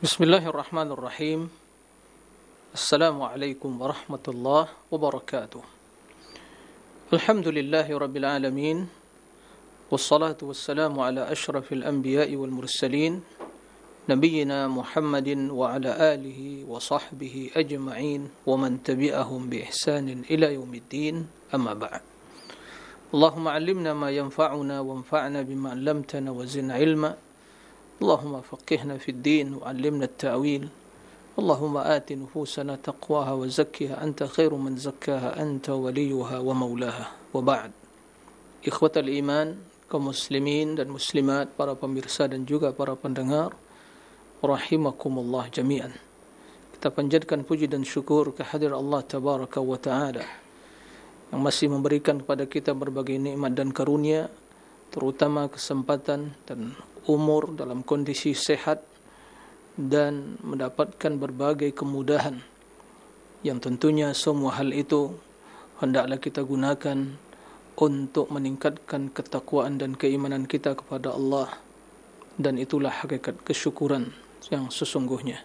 Bismillahirrahmanirrahim. Assalamualaikum warahmatullahi wabarakatuh. Alhamdulillahi rabbil alamin. Wassalatu wassalamu ala ashrafil anbiya'i wal mursalin, nabiyyina Muhammadin wa ala alihi wa sahbihi ajma'in wa man tabi'ahum bi ihsanin ila yaumiddin, amma ba'd. Allahumma 'allimna ma yanfa'una wanfa'na bima 'allamtana wa zidna 'ilma. Allahumma faqihna fid din wa 'allimna at-ta'wil. Allahumma ati nufusana taqwaha wa zakkiha anta khairu man zakkaha anta waliyuha wa maulaha. Wa ba'd. Ikhwatal iman, kaum muslimin dan muslimat, para pemirsa dan juga para pendengar, rahimakumullah jami'an. Kita panjatkan puji dan syukur kehadirat Allah tabaraka wa ta'ala yang masih memberikan kepada kita berbagai nikmat dan karunia, terutama kesempatan dan umur dalam kondisi sehat dan mendapatkan berbagai kemudahan yang tentunya semua hal itu hendaklah kita gunakan untuk meningkatkan ketakwaan dan keimanan kita kepada Allah, dan itulah hakikat kesyukuran yang sesungguhnya.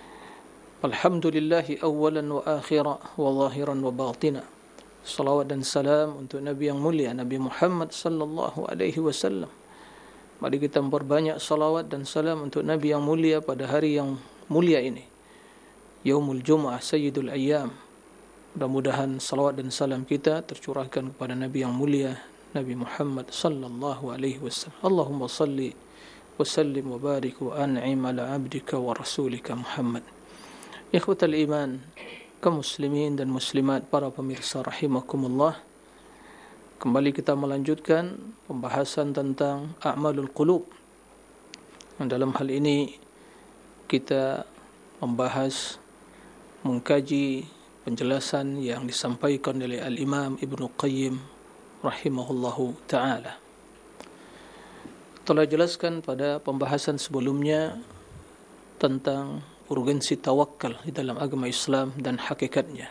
Alhamdulillahi awalan wa akhira wa zahiran wa batina. Salawat dan salam untuk Nabi yang mulia, Nabi Muhammad sallallahu alaihi wasallam. Mari kita memperbanyak salawat dan salam untuk Nabi yang mulia pada hari yang mulia ini, Yaumul Jum'ah Sayyidul Ayyam. Mudah-mudahan salawat dan salam kita tercurahkan kepada Nabi yang mulia, Nabi Muhammad sallallahu alaihi wasallam. Allahumma salli wa sallim wa barik wa an'im ala abdika wa rasulika Muhammad. Ikhwatal iman, kaum muslimin dan muslimat, para pemirsa rahimakumullah. Kembali kita melanjutkan pembahasan tentang a'malul qulub. Dalam hal ini kita membahas, mengkaji penjelasan yang disampaikan oleh Al-Imam Ibnu Qayyim rahimahullahu ta'ala. Telah jelaskan pada pembahasan sebelumnya tentang urgensi tawakal di dalam agama Islam dan hakikatnya.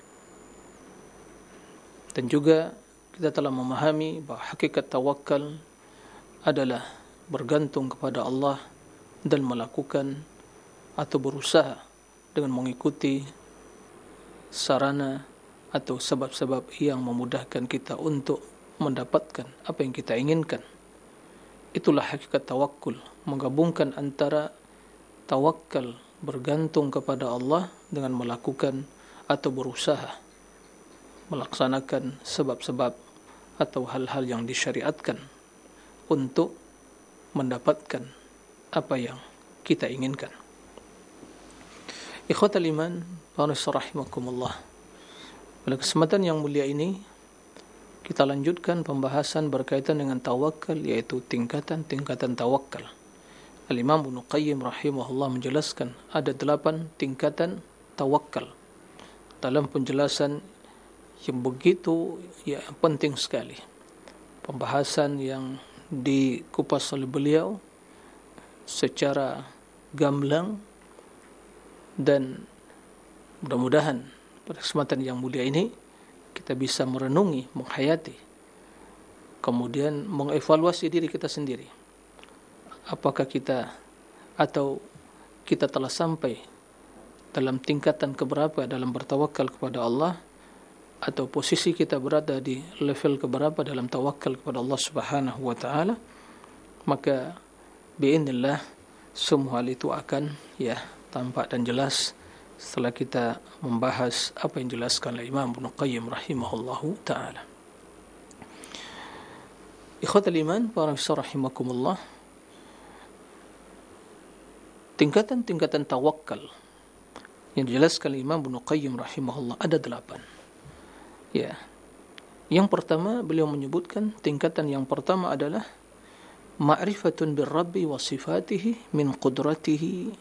Dan juga kita telah memahami bahawa hakikat tawakal adalah bergantung kepada Allah dan melakukan atau berusaha dengan mengikuti sarana atau sebab-sebab yang memudahkan kita untuk mendapatkan apa yang kita inginkan. Itulah hakikat tawakul, menggabungkan antara tawakal bergantung kepada Allah dengan melakukan atau berusaha melaksanakan sebab-sebab atau hal-hal yang disyariatkan untuk mendapatkan apa yang kita inginkan. Ikhwatal iman, para rahimakumullah. Pada kesempatan yang mulia ini kita lanjutkan pembahasan berkaitan dengan tawakal, yaitu tingkatan-tingkatan tawakal. Al-Imam Ibnu Qayyim rahimahullah menjelaskan ada 8 tingkatan tawakal dalam penjelasan yang begitu penting sekali. Pembahasan yang dikupas oleh beliau secara gamblang, dan mudah-mudahan pada kesempatan yang mulia ini kita bisa merenungi, menghayati, kemudian mengevaluasi diri kita sendiri. Apakah kita telah sampai dalam tingkatan keberapa dalam bertawakal kepada Allah, atau posisi kita berada di level keberapa dalam tawakal kepada Allah Subhanahu wa taala. Maka biidznillah semua hal itu akan tampak dan jelas setelah kita membahas apa yang dijelaskan oleh Imam Ibnu Qayyim rahimahullahu taala. Ikhwatul iman, para rahimakumullah. Tingkatan-tingkatan tawakal yang dijelaskan oleh Imam Ibnu Qayyim rahimahullah ada 8. Yang pertama, beliau menyebutkan tingkatan yang pertama adalah ma'rifatun birrabbi wa sifatihi min qudratihi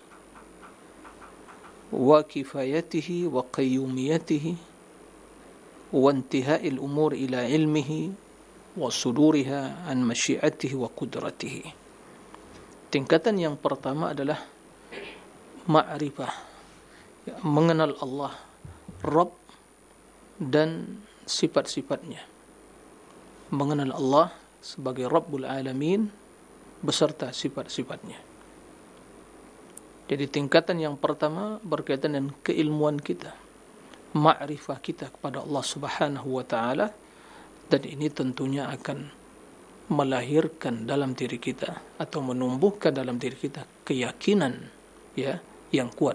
wa kifayatihi wa qayyumiyatihi wa intihai al-umur ila ilmihi wa suduriha an masyiatihi wa qudratihi. Tingkatan yang pertama adalah ma'rifah, mengenal Allah, Rabb dan sifat-sifatnya. Mengenal Allah sebagai Rabbul Alamin beserta sifat-sifatnya. Jadi tingkatan yang pertama berkaitan dengan keilmuan kita, ma'rifah kita kepada Allah Subhanahu wa taala, dan ini tentunya akan melahirkan dalam diri kita atau menumbuhkan dalam diri kita keyakinan ya yang kuat.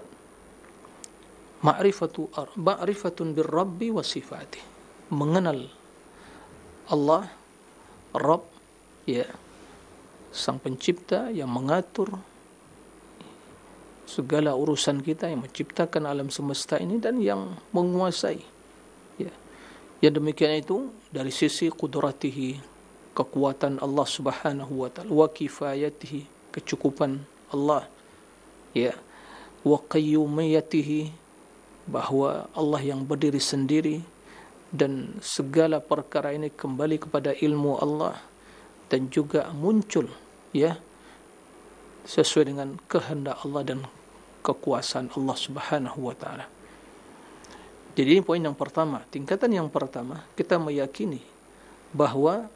Ma'rifatun birrabbi wa sifatih. Mengenal Allah, Rabb, ya, Sang Pencipta yang mengatur segala urusan kita, yang menciptakan alam semesta ini dan yang menguasai. Ya. Yang demikian itu dari sisi qudratihi, kekuatan Allah Subhanahu wa taala, wa kifayatihi, kecukupan Allah, ya, wa qayyumiyatihi, bahwa Allah yang berdiri sendiri dan segala perkara ini kembali kepada ilmu Allah dan juga muncul ya sesuai dengan kehendak Allah dan kekuasaan Allah Subhanahu wa taala. Jadi ini poin yang pertama, tingkatan yang pertama, kita meyakini bahwa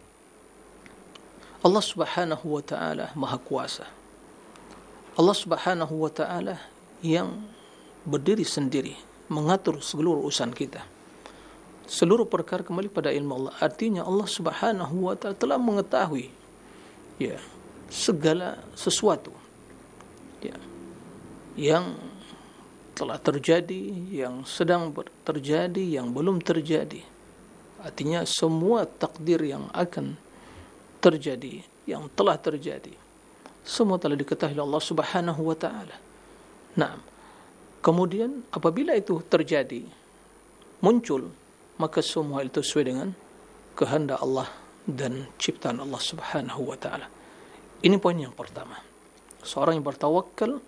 Allah Subhanahu wa taala Maha Kuasa. Allah Subhanahu wa taala yang berdiri sendiri, mengatur seluruh urusan kita. Seluruh perkara kembali pada ilmu Allah. Artinya Allah Subhanahu wa taala telah mengetahui ya segala sesuatu ya, yang telah terjadi, yang sedang terjadi, yang belum terjadi. Artinya semua takdir yang akan terjadi, yang telah terjadi, semua telah diketahui oleh Allah Subhanahu wa taala. Nah, kemudian apabila itu terjadi, muncul, maka semua itu sesuai dengan kehendak Allah dan ciptaan Allah Subhanahu wa taala. Ini poin yang pertama. Seorang yang bertawakal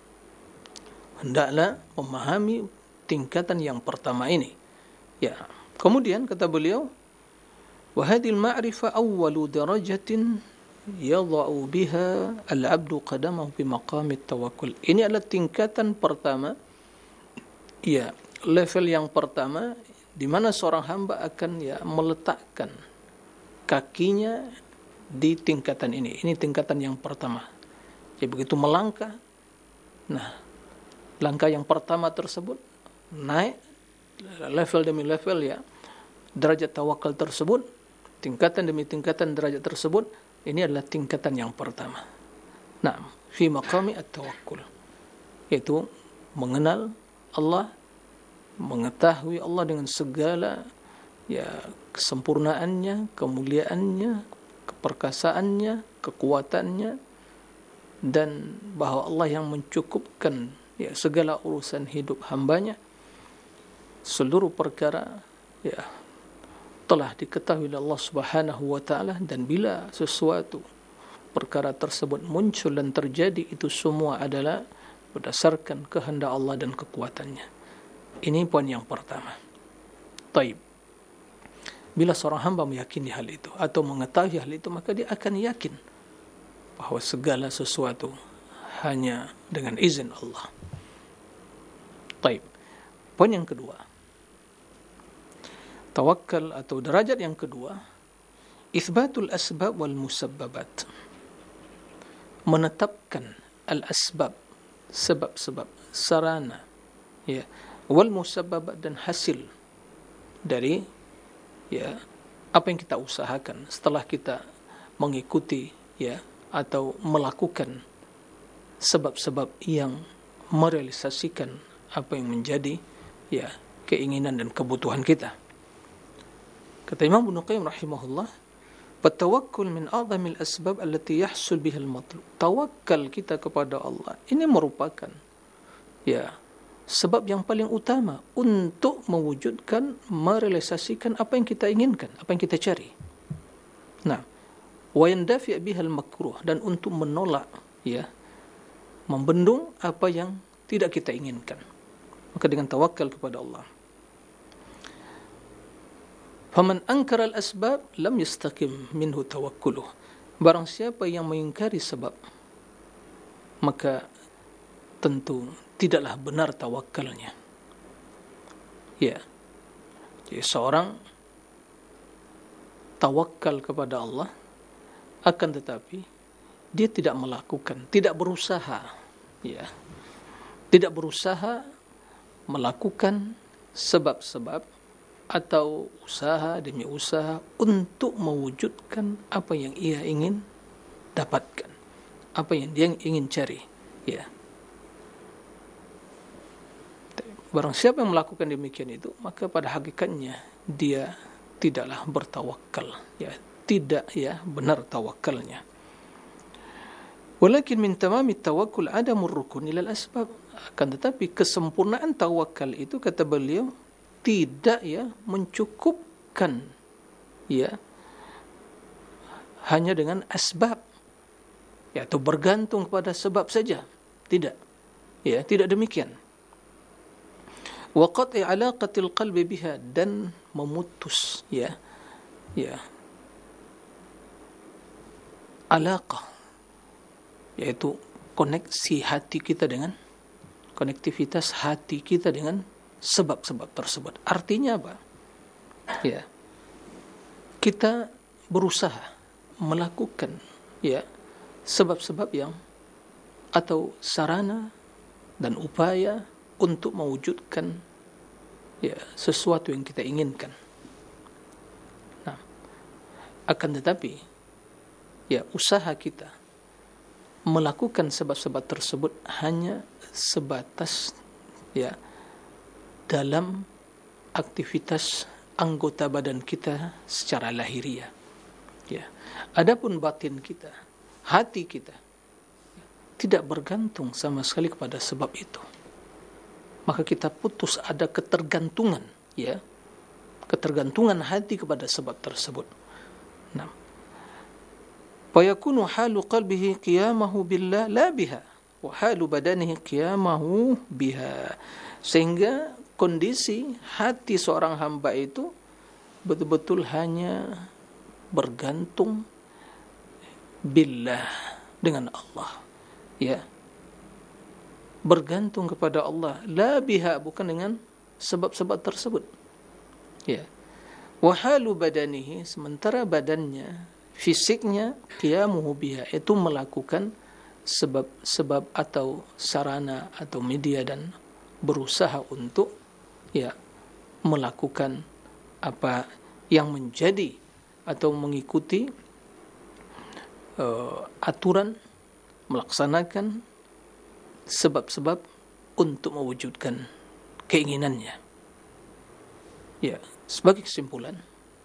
hendaklah memahami tingkatan yang pertama ini. Ya. Kemudian kata beliau, wa hadhil ma'rifah awwalu darajatin yadha'u biha al-'abdu qadamahu fi maqami at-tawakkul. Ini adalah tingkatan pertama. Ya, level yang pertama di mana seorang hamba akan ya meletakkan kakinya di tingkatan ini. Ini tingkatan yang pertama. Jadi begitu melangkah, nah, langkah yang pertama tersebut naik level demi level ya, derajat tawakal tersebut, tingkatan demi tingkatan derajat tersebut, ini adalah tingkatan yang pertama. Nah, fi maqami at-tawakkul, yaitu mengenal Allah, mengetahui Allah dengan segala ya kesempurnaannya, kemuliaannya, keperkasaannya, kekuatannya, dan bahwa Allah yang mencukupkan ya segala urusan hidup hambanya. Seluruh perkara ya telah diketahui oleh Allah Subhanahu wa taala, dan bila sesuatu perkara tersebut muncul dan terjadi, itu semua adalah berdasarkan kehendak Allah dan kekuatannya. Ini poin yang pertama. Taib. Bila seorang hamba meyakini hal itu atau mengetahui hal itu, maka dia akan yakin bahwa segala sesuatu hanya dengan izin Allah. Taib. Poin yang kedua, tawakal atau derajat yang kedua, itsbatul asbab wal musabbabat. Menetapkan al-asbab, sebab-sebab, sarana, ya, wal musabbabat, dan hasil dari ya apa yang kita usahakan setelah kita mengikuti ya atau melakukan sebab-sebab yang merealisasikan apa yang menjadi ya keinginan dan kebutuhan kita. Kata Imam Ibnu Qayyim rahimahullah, "Tawakkul min a'zamil asbab allati yahsul biha al-matlub." Tawakal kita kepada Allah ini merupakan ya sebab yang paling utama untuk mewujudkan, merealisasikan apa yang kita inginkan, apa yang kita cari. Nah, wa yandafi' biha al-makruh, dan untuk menolak ya, membendung apa yang tidak kita inginkan. Maka dengan tawakal kepada Allah. Faman ankara al-asbab lam yastaqim minhu tawakkuluh. Barang siapa yang mengingkari sebab, maka tentu tidaklah benar tawakalnya. Ya. Jadi seorang tawakal kepada Allah, akan tetapi dia tidak melakukan, tidak berusaha ya tidak berusaha melakukan sebab-sebab atau usaha demi usaha untuk mewujudkan apa yang ia ingin dapatkan, apa yang dia ingin cari. Ya. Barang siapa yang melakukan demikian itu, maka pada hakikatnya dia tidaklah bertawakal, ya, tidak ya benar tawakalnya. Walakin min tamami tawakkul adamur rukun ila al-asbab. Akan tetapi kesempurnaan tawakal itu, kata beliau, tidak ya mencukupkan ya hanya dengan asbab, yaitu bergantung pada sebab saja. Tidak. Ya, tidak demikian. Wa qat'i 'alaqatil qalbi biha, dan memutus ya alaqah, yaitu koneksi hati kita dengan, konektivitas hati kita dengan sebab-sebab tersebut. Artinya apa? Ya, kita berusaha melakukan ya sebab-sebab yang atau sarana dan upaya untuk mewujudkan ya sesuatu yang kita inginkan. Nah, akan tetapi ya usaha kita melakukan sebab-sebab tersebut hanya sebatas ya dalam aktivitas anggota badan kita secara lahiriah. Ya. Adapun batin kita, hati kita tidak bergantung sama sekali kepada sebab itu. Maka kita putus ada ketergantungan, ya, ketergantungan hati kepada sebab tersebut. Nah, fayakunu halu qalbihi qiyamahu billah la biha, wa halu badanihi qiyamahu biha, sehingga kondisi hati seorang hamba itu betul-betul hanya bergantung billah, dengan Allah, ya, bergantung kepada Allah, la biha, bukan dengan sebab-sebab tersebut, ya. Wa halu badanihi, sementara badannya, fisiknya, qiyamuhu biha, itu melakukan sebab-sebab atau sarana atau media dan berusaha untuk ya melakukan apa yang menjadi atau mengikuti aturan, melaksanakan sebab-sebab untuk mewujudkan keinginannya. Ya, sebagai kesimpulan,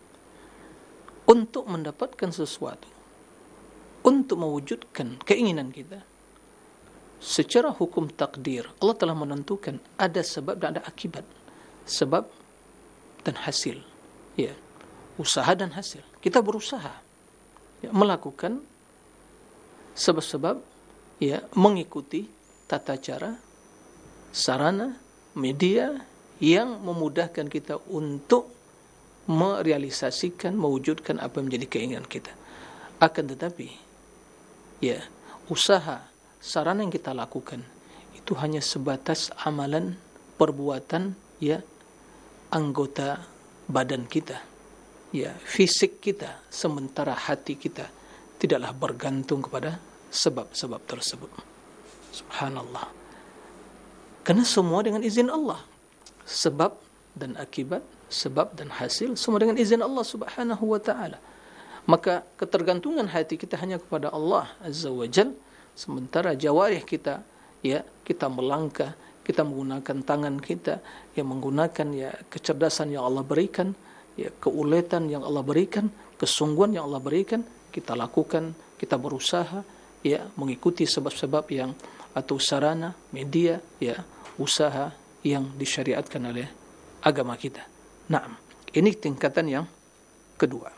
untuk mendapatkan sesuatu, untuk mewujudkan keinginan kita, secara hukum takdir Allah telah menentukan ada sebab dan ada akibat, sebab dan hasil, ya, usaha dan hasil. Kita berusaha ya, melakukan sebab-sebab, ya, mengikuti tata cara, sarana, media yang memudahkan kita untuk merealisasikan, mewujudkan apa yang menjadi keinginan kita. Akan tetapi, ya, usaha, sarana yang kita lakukan itu hanya sebatas amalan, perbuatan, ya, anggota badan kita, ya, fisik kita, sementara hati kita tidaklah bergantung kepada sebab-sebab tersebut. Subhanallah. Karena semua dengan izin Allah. Sebab dan akibat, sebab dan hasil, semua dengan izin Allah Subhanahu wa ta'ala. Maka ketergantungan hati kita hanya kepada Allah Azza wa Jal, sementara jawarih kita, ya, kita melangkah, kita menggunakan tangan kita, yang menggunakan ya kecerdasan yang Allah berikan, ya, keuletan yang Allah berikan, kesungguhan yang Allah berikan, kita lakukan, kita berusaha, ya, mengikuti sebab-sebab yang atau sarana, media, ya, usaha yang disyariatkan oleh agama kita. Nah, ini tingkatan yang kedua.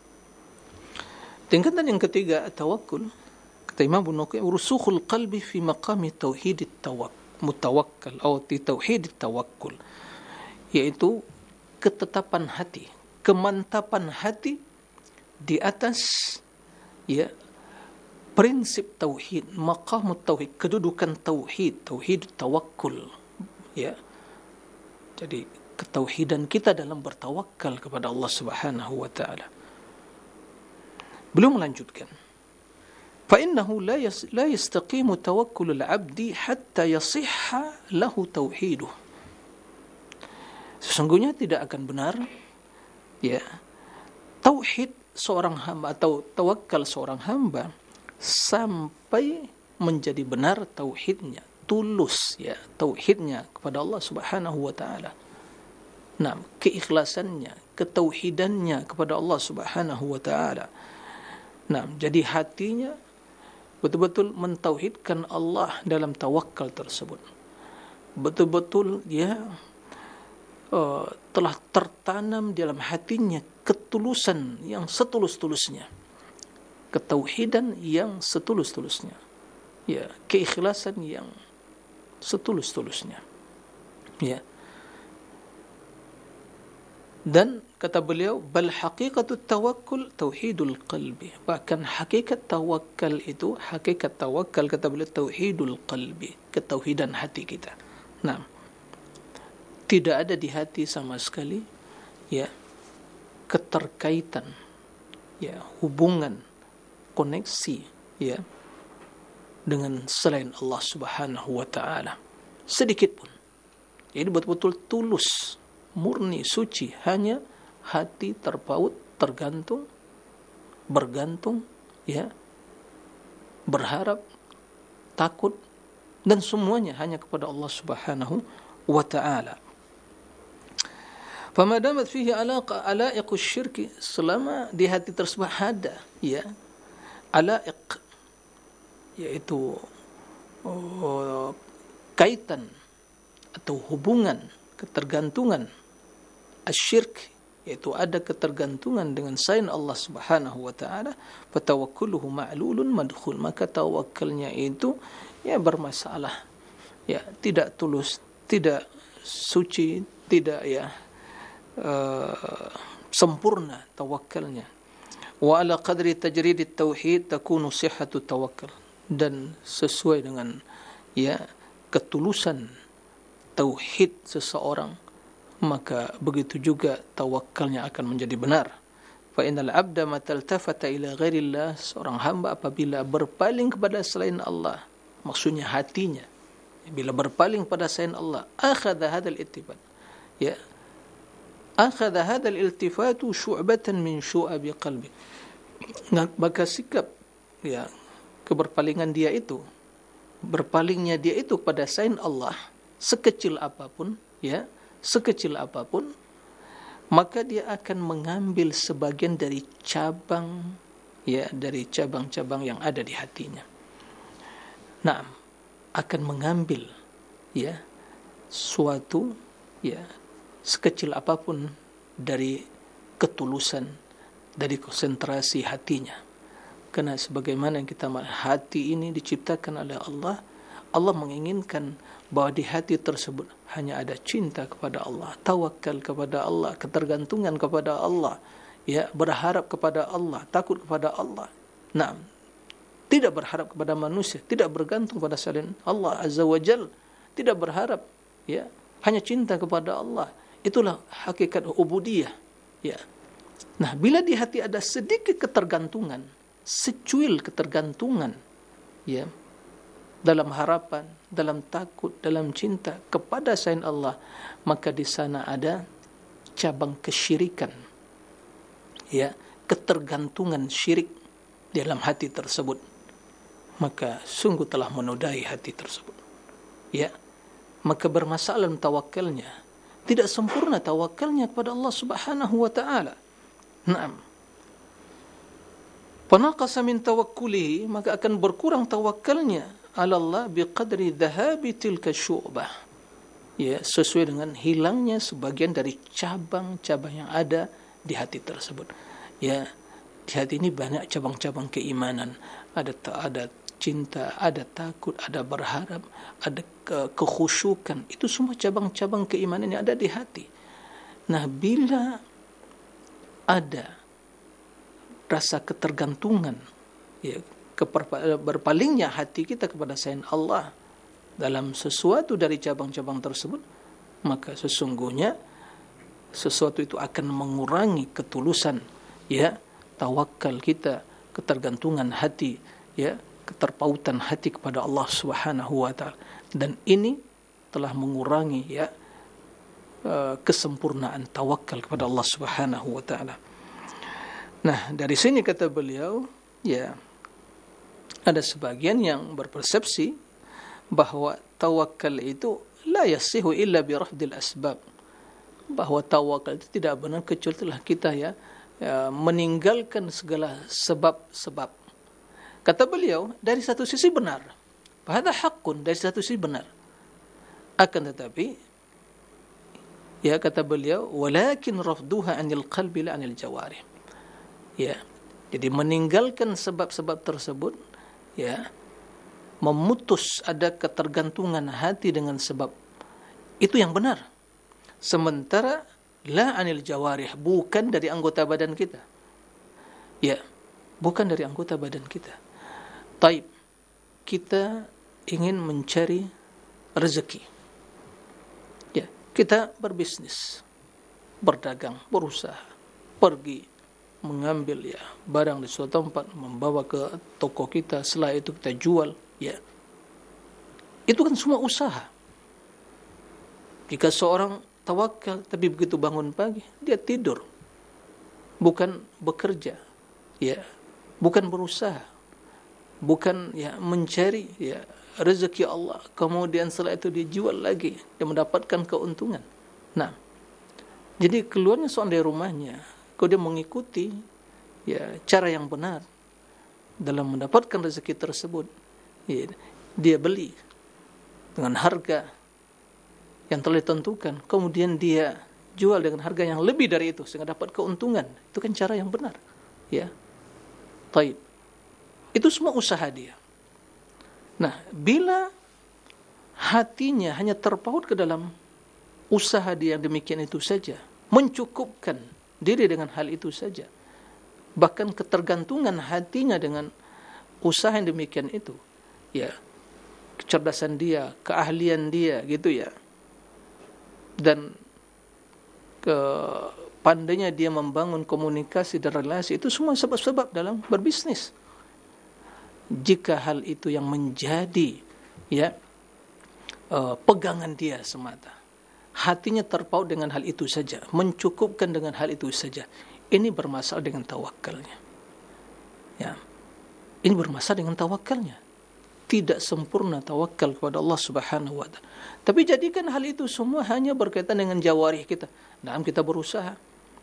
Tingkatan yang ketiga, tawakkul. Kata Imam Ibnu Qayyim, rusukhul qalbi fi maqami tauhid mutawakkal atau tauhid tawakkul, yaitu ketetapan hati, kemantapan hati di atas ya prinsip tauhid, maqam tauhid, kedudukan tauhid, tauhid tawakkul, ya. Jadi ketauhidan kita dalam bertawakal kepada Allah Subhanahu wa taala. Beliau melanjutkan, فإنه لا يستقيم توكل العبد حتى يصح له توحيده. Sesungguhnya tidak akan benar ya tauhid seorang hamba atau tawakal seorang hamba sampai menjadi benar tauhidnya, tulus ya tauhidnya kepada Allah Subhanahu wa taala. Nah, keikhlasannya, ketauhidannya kepada Allah Subhanahu wa taala. Nah, jadi hatinya betul-betul mentauhidkan Allah dalam tawakal tersebut. Betul-betul dia telah tertanam dalam hatinya ketulusan yang setulus-tulusnya, ketauhidan yang setulus-tulusnya, ya, keikhlasan yang setulus-tulusnya, ya. Dan kata beliau, bal haqiqatut tawakkul tauhidul qalbi. Bahkan hakikat tawakal itu, hakikat tawakal kata beliau tauhidul qalbi, ketauhidan hati kita. Nah, tidak ada di hati sama sekali ya keterkaitan ya hubungan koneksi ya dengan selain Allah Subhanahu wa taala sedikit pun. Jadi betul-betul tulus, murni, suci, hanya hati terpaut, tergantung, bergantung ya, berharap, takut, dan semuanya hanya kepada Allah Subhanahu wa taala. Fama damat fihi alaiq syirki, selama di hati tersebut ada ya alaiq, yaitu kaitan atau hubungan ketergantungan asyirk, yaitu ada ketergantungan dengan selain Allah Subhanahu wa taala, fatawakkuluhu ma'lulun madkhul, maka tawakalnya itu ya bermasalah, ya tidak tulus, tidak suci, tidak ya sempurna tawakalnya. Wa ala qadri tajrid at-tauhid takunu sihhatu tawakkal, dan sesuai dengan ya ketulusan tauhid seseorang, maka begitu juga tawakalnya akan menjadi benar. Fa innal 'abda mataltafata ila ghairillah, seorang hamba apabila berpaling kepada selain Allah, maksudnya hatinya bila berpaling pada selain Allah, akhadha hadzal ittibat ya akhadha hadzal iltifatu syu'batan min syu'abi qalbi, maka sikap ya keberpalingan dia itu, berpalingnya dia itu pada selain Allah sekecil apapun ya, sekecil apapun, maka dia akan mengambil sebagian dari cabang ya, dari cabang-cabang yang ada di hatinya. Nah, akan mengambil ya suatu ya sekecil apapun dari ketulusan, dari konsentrasi hatinya. Karena sebagaimana yang kita hati ini diciptakan oleh Allah, Allah menginginkan bahwa di hati tersebut hanya ada cinta kepada Allah, tawakal kepada Allah, ketergantungan kepada Allah, ya, berharap kepada Allah, takut kepada Allah. Nah, tidak berharap kepada manusia, tidak bergantung pada selain Allah Azza wa Jal, tidak berharap, ya, hanya cinta kepada Allah. Itulah hakikat ubudiyah, ya. Nah, bila di hati ada sedikit ketergantungan, secuil ketergantungan, ya, dalam harapan, dalam takut, dalam cinta kepada selain Allah, maka di sana ada cabang kesyirikan, ya, ketergantungan syirik dalam hati tersebut, maka sungguh telah menodai hati tersebut, ya. Maka bermasalah tawakalnya, tidak sempurna tawakalnya kepada Allah Subhanahu wa taala. Naam. Panaqasa min tawakkulihi, maka akan berkurang tawakalnya ala Allah biqadri dhahabi tilka syu'bah, ya, sesuai dengan hilangnya sebagian dari cabang-cabang yang ada di hati tersebut. Ya, di hati ini banyak cabang-cabang keimanan, ada cinta, ada takut, ada berharap, ada kekhusyukan. Itu semua cabang-cabang keimanan yang ada di hati. Nah, bila ada rasa ketergantungan, ya, berpalingnya hati kita kepada selain Allah dalam sesuatu dari cabang-cabang tersebut, maka sesungguhnya sesuatu itu akan mengurangi ketulusan, ya, tawakal kita, ketergantungan hati ya, keterpautan hati kepada Allah Subhanahu wa taala. Dan ini telah mengurangi ya kesempurnaan tawakal kepada Allah Subhanahu wa taala. Nah, dari sini kata beliau, ya, ada sebagian yang berpersepsi bahwa tawakal itu la yasihu illa bi rafdil asbab. Bahwa tawakal itu tidak benar kecuali telah kita meninggalkan segala sebab-sebab. Kata beliau, dari satu sisi benar. Hadza haqqun, dari satu sisi benar. Akan tetapi, ya, kata beliau, walakin rafduha anil qalbi la anil jawarih. Ya. Jadi meninggalkan sebab-sebab tersebut, ya, memutus ada ketergantungan hati dengan sebab, itu yang benar. Sementara la anil jawarih, bukan dari anggota badan kita. Ya, bukan dari anggota badan kita. Taib, kita ingin mencari rezeki. Ya, kita berbisnis, berdagang, berusaha, pergi mengambil ya barang di suatu tempat, membawa ke toko kita, setelah itu kita jual, ya. Itu kan semua usaha. Jika seorang tawakal tapi begitu bangun pagi, dia tidur. Bukan bekerja, ya. Bukan berusaha. Bukan ya mencari ya rezeki Allah, kemudian setelah itu dia jual lagi, dia mendapatkan keuntungan. Nah, jadi keluarnya seorang dari rumahnya, kalau dia mengikuti ya cara yang benar dalam mendapatkan rezeki tersebut, ya, dia beli dengan harga yang telah ditentukan, kemudian dia jual dengan harga yang lebih dari itu sehingga dapat keuntungan. Itu kan cara yang benar, ya. Taib. Itu semua usaha dia. Nah, bila hatinya hanya terpaut ke dalam usaha dia yang demikian itu saja, mencukupkan diri dengan hal itu saja, bahkan ketergantungan hatinya dengan usaha yang demikian itu, ya, kecerdasan dia, keahlian dia, gitu ya, dan pandainya dia membangun komunikasi dan relasi, itu semua sebab-sebab dalam berbisnis. Jika hal itu yang menjadi ya pegangan dia semata, hatinya terpaut dengan hal itu saja, mencukupkan dengan hal itu saja, ini bermasalah dengan tawakalnya. Ya, ini bermasalah dengan tawakalnya. Tidak sempurna tawakal kepada Allah Subhanahu wa taala. Tapi jadikan hal itu semua hanya berkaitan dengan jawarih kita. Nah, kita berusaha,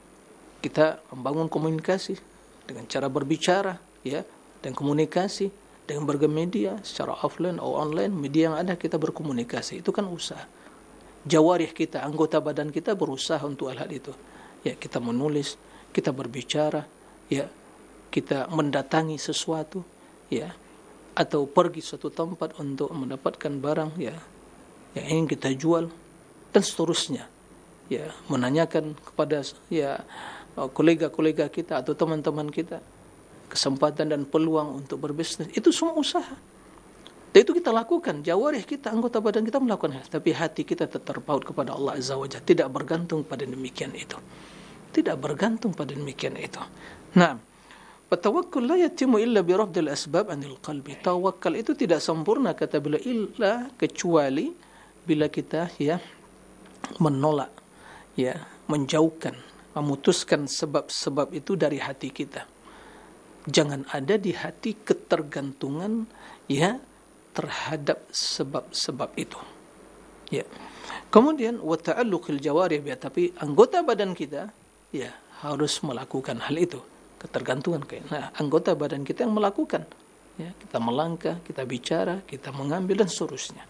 kita membangun komunikasi dengan cara berbicara, ya, dan komunikasi dengan berbagai media secara offline atau online, media yang ada kita berkomunikasi, itu kan usaha. Jawarih kita, anggota badan kita berusaha untuk hal itu. Ya, kita menulis, kita berbicara, ya, kita mendatangi sesuatu, ya, atau pergi suatu tempat untuk mendapatkan barang, ya, yang ingin kita jual, dan seterusnya. Ya, menanyakan kepada ya kolega-kolega kita atau teman-teman kita kesempatan dan peluang untuk berbisnis, itu semua usaha. Dan itu kita lakukan, jawarih kita, anggota badan kita melakukan hal, tapi hati kita tetap terpaut kepada Allah Azza wa Jalla, tidak bergantung pada demikian itu. Tidak bergantung pada demikian itu. Nah, tawakkul la yatimu illa bi rafdil asbab anil qalbi. Tawakal itu tidak sempurna, kata beliau, illa kecuali bila kita ya menolak, ya, menjauhkan, memutuskan sebab-sebab itu dari hati kita. Jangan ada di hati ketergantungan ya terhadap sebab-sebab itu. Ya. Kemudian wa ta'alluqil jawarih biha, tapi anggota badan kita ya harus melakukan hal itu. Ketergantungan karena anggota badan kita yang melakukan. Ya, kita melangkah, kita bicara, kita mengambil dan seterusnya.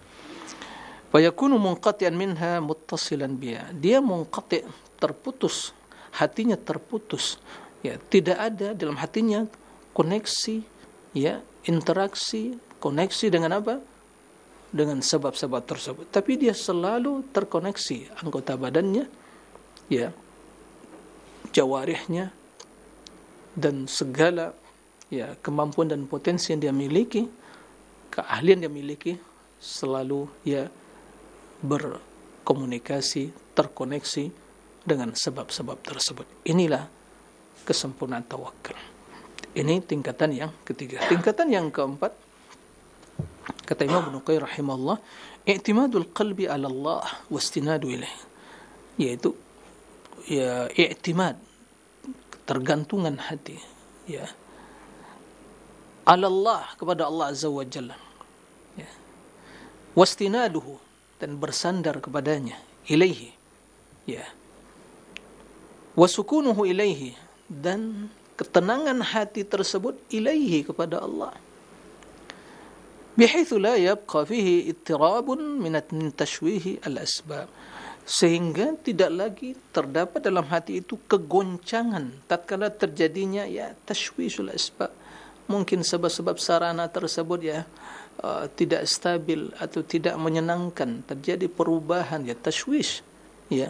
Fa yakunu munqati'an minha muttasilan biha. Dia munqati', terputus, hatinya terputus. Ya, tidak ada dalam hatinya koneksi, ya, interaksi, koneksi dengan apa? Dengan sebab-sebab tersebut. Tapi dia selalu terkoneksi anggota badannya, ya, jawarihnya, dan segala ya kemampuan dan potensi yang dia miliki, keahlian dia miliki, selalu ya berkomunikasi, terkoneksi dengan sebab-sebab tersebut. Inilah kesempurnaan tawakal. Ini tingkatan yang ketiga. Tingkatan yang keempat, kata Imam Ibnu Qayyim rahimahullah, i'timadul qalbi 'ala Allah wastinadu ilaih, yaitu ya i'timad, tergantungan hati, ya, 'ala Allah, kepada Allah azza wa jalla, ya, wastinaduhu, dan bersandar kepadanya, ilaihi, ya, wasukunuhu ilaihi, dan ketenangan hati tersebut ilaihi, kepada Allah, bihaitsu la yabqa fihi ittirabun min tashwihi al-asbab, sehingga tidak lagi terdapat dalam hati itu kegoncangan tatkala terjadinya ya tashwishul asbab, mungkin sebab-sebab sarana tersebut ya tidak stabil atau tidak menyenangkan, terjadi perubahan ya tashwish, ya,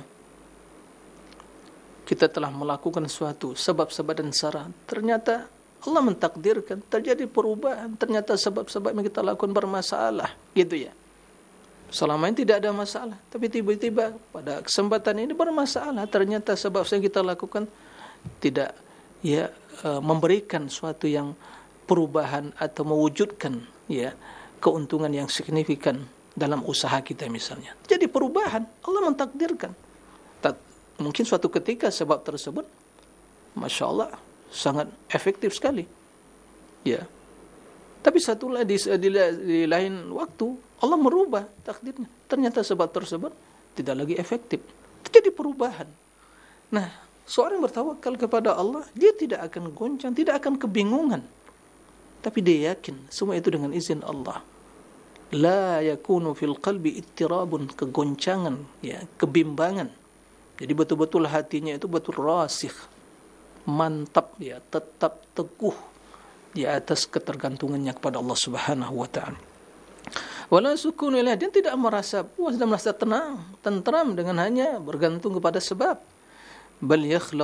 kita telah melakukan suatu sebab-sebab dan sarana, ternyata Allah mentakdirkan terjadi perubahan, ternyata sebab-sebab yang kita lakukan bermasalah, gitu ya. Selama ini tidak ada masalah, tapi tiba-tiba pada kesempatan ini bermasalah, ternyata sebab yang kita lakukan tidak ya memberikan suatu yang perubahan atau mewujudkan ya keuntungan yang signifikan dalam usaha kita misalnya. Jadi perubahan, Allah mentakdirkan. Mungkin suatu ketika sebab tersebut, Masya Allah, sangat efektif sekali, ya. Tapi satulah di lain waktu Allah merubah takdirnya. Ternyata sebab tersebut tidak lagi efektif. Terjadi perubahan. Nah, seorang bertawakal kepada Allah, dia tidak akan goncang, tidak akan kebingungan. Tapi dia yakin semua itu dengan izin Allah. La yakunu fil qalbi ittirabun, kegoncangan, ya, kebimbangan. Jadi betul-betul hatinya itu betul rasikh, mantap, ya, tetap teguh di atas ketergantungannya kepada Allah Subhanahu wa taala. Wala sukun ilaih, dia tidak merasa puas dan merasa tenang, tentram dengan hanya bergantung kepada sebab. Bal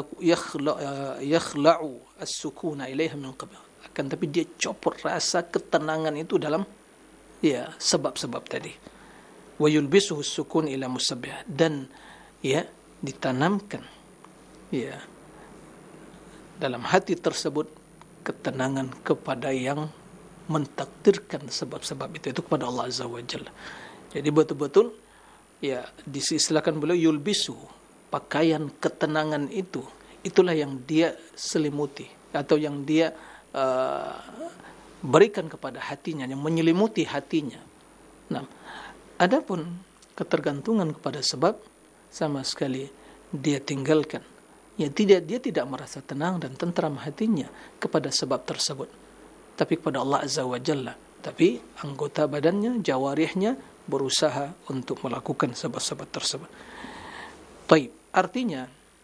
yakhla'u as-sukuna ilaiha min qabl. Akan tapi dia copot rasa ketenangan itu dalam ya sebab-sebab tadi. Wa yulbisuhu as-sukun ila musabbih, dan ya ditanamkan ya dalam hati tersebut ketenangan kepada yang mentakdirkan sebab-sebab itu kepada Allah Azza wa Jalla. Jadi betul-betul ya disistilahkan beliau yulbisu, pakaian ketenangan itu, itulah yang dia selimuti atau yang dia berikan kepada hatinya, yang menyelimuti hatinya. Nah, adapun ketergantungan kepada sebab sama sekali dia tinggalkan. Ya, dia tidak merasa tenang dan tentram hatinya kepada sebab tersebut, tapi kepada Allah Azza wa Jalla. Tapi anggota badannya, jawarihnya berusaha untuk melakukan sebab-sebab tersebut. Baik, artinya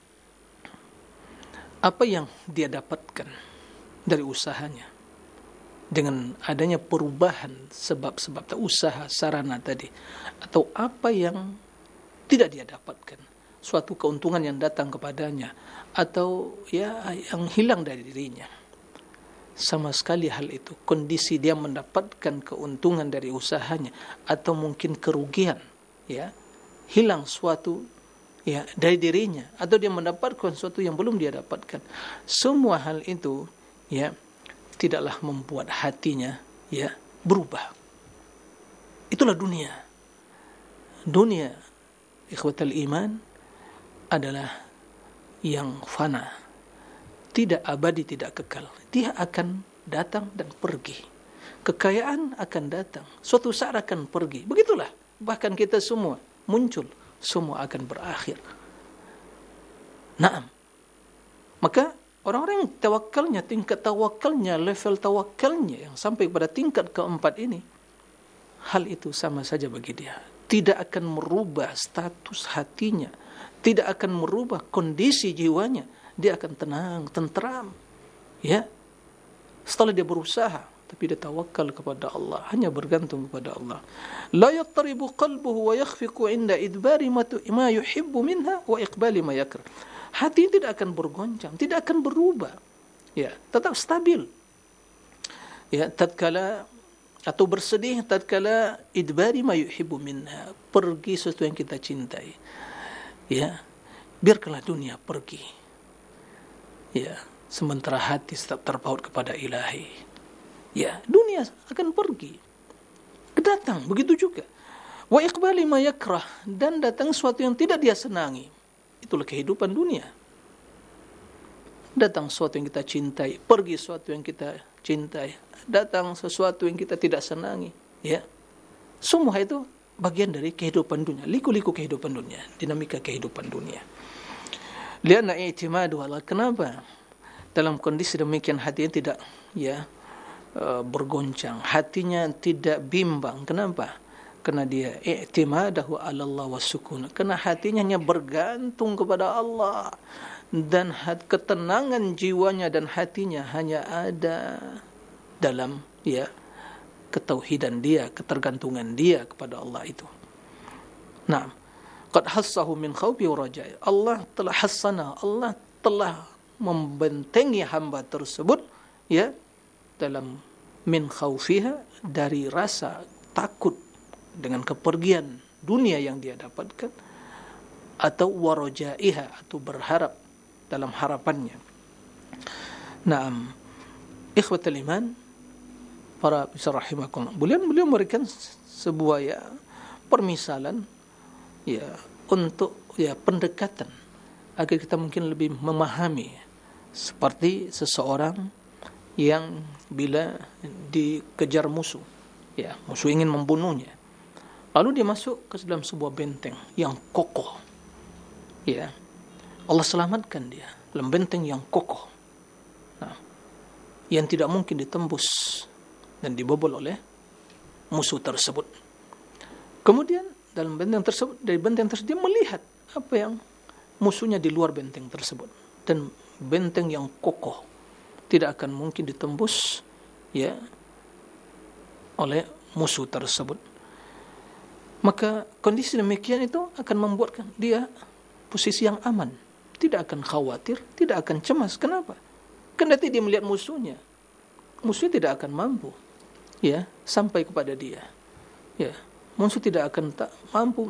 apa yang dia dapatkan dari usahanya dengan adanya perubahan sebab-sebab usaha sarana tadi, atau apa yang tidak dia dapatkan, suatu keuntungan yang datang kepadanya atau ya yang hilang dari dirinya, sama sekali hal itu, kondisi dia mendapatkan keuntungan dari usahanya atau mungkin kerugian, ya, hilang suatu ya dari dirinya, atau dia mendapatkan sesuatu yang belum dia dapatkan, semua hal itu ya tidaklah membuat hatinya ya berubah. Itulah dunia. Dunia ikhwatal iman adalah yang fana, tidak abadi, tidak kekal. Dia akan datang dan pergi. Kekayaan akan datang, suatu saat akan pergi. Begitulah, bahkan kita semua muncul, semua akan berakhir. Naam. Maka orang-orang yang tawakalnya, tingkat tawakalnya, level tawakalnya yang sampai pada tingkat keempat ini, hal itu sama saja bagi dia. Tidak akan merubah status hatinya, tidak akan merubah kondisi jiwanya. Dia akan tenang, tentram, ya. Setelah dia berusaha, tapi dia tawakal kepada Allah, hanya bergantung kepada Allah. La yattaribu qalbuhu wa yakhfiqu inda idbari ma yuhibbu minha wa iqbali ma yakrah. Hati tidak akan bergoncang, tidak akan berubah, ya, tetap stabil. Ya, tatkala atau bersedih tatkala idbari ma yuhibbu minha, pergi sesuatu yang kita cintai, ya, biarkanlah dunia pergi, ya, sementara hati tetap terpaut kepada ilahi. Ya, dunia akan pergi, datang, begitu juga. Wa iqbali ma yakrah, dan datang sesuatu yang tidak dia senangi. Itulah kehidupan dunia. Datang sesuatu yang kita cintai, pergi sesuatu yang kita cintai, datang sesuatu yang kita tidak senangi, ya. Semua itu bagian dari kehidupan dunia, liku-liku kehidupan dunia, dinamika kehidupan dunia. Lianna i'timadu ala, kenapa? Dalam kondisi demikian hatinya tidak bergoncang, hatinya tidak bimbang. Kenapa? Karena dia i'timadahu ala Allah wa sukun. Karena hatinya hanya bergantung kepada Allah, dan ketenangan jiwanya dan hatinya hanya ada dalam ketauhidan dia, ketergantungan dia kepada Allah itu. Nah, qad hassahu min khawfi wa raja'i. Allah telah hassana, Allah telah membentengi hamba tersebut dalam min khawfiha, dari rasa takut dengan kepergian dunia yang dia dapatkan, atau wa raja'iha, atau berharap dalam harapannya. Naam, ikhwatul iman, para bisarahimakumullah, beliau memberikan sebuah permisalan untuk pendekatan agar kita mungkin lebih memahami, seperti seseorang yang bila dikejar musuh, musuh ingin membunuhnya, lalu dia masuk ke dalam sebuah benteng yang kokoh, Allah selamatkan dia dalam benteng yang kokoh, yang tidak mungkin ditembus dan dibobol oleh musuh tersebut. Kemudian dalam benteng tersebut, dari benteng tersebut dia melihat apa yang musuhnya di luar benteng tersebut, dan benteng yang kokoh tidak akan mungkin ditembus oleh musuh tersebut. Maka kondisi demikian itu akan membuatkan dia posisi yang aman, tidak akan khawatir, tidak akan cemas. Kenapa? Kendati dia melihat musuhnya tidak akan mampu sampai kepada dia. Musuh tidak akan mampu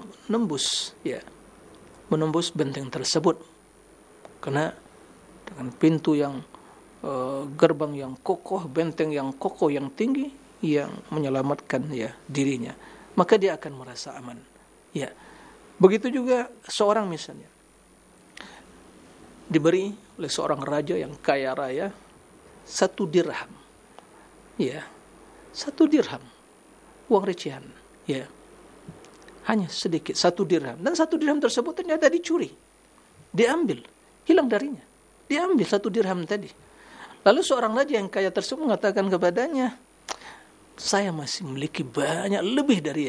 menembus benteng tersebut, karena dengan pintu yang gerbang yang kokoh, benteng yang kokoh, yang tinggi, yang menyelamatkan dirinya, maka dia akan merasa aman. Begitu juga seorang misalnya diberi oleh seorang raja yang kaya raya 1 dirham, 1 dirham, uang recehan, hanya sedikit, 1 dirham, dan 1 dirham tersebut ternyata dicuri, diambil, hilang darinya, diambil 1 dirham tadi. Lalu seorang raja yang kaya tersebut mengatakan kepadanya, saya masih memiliki banyak, lebih dari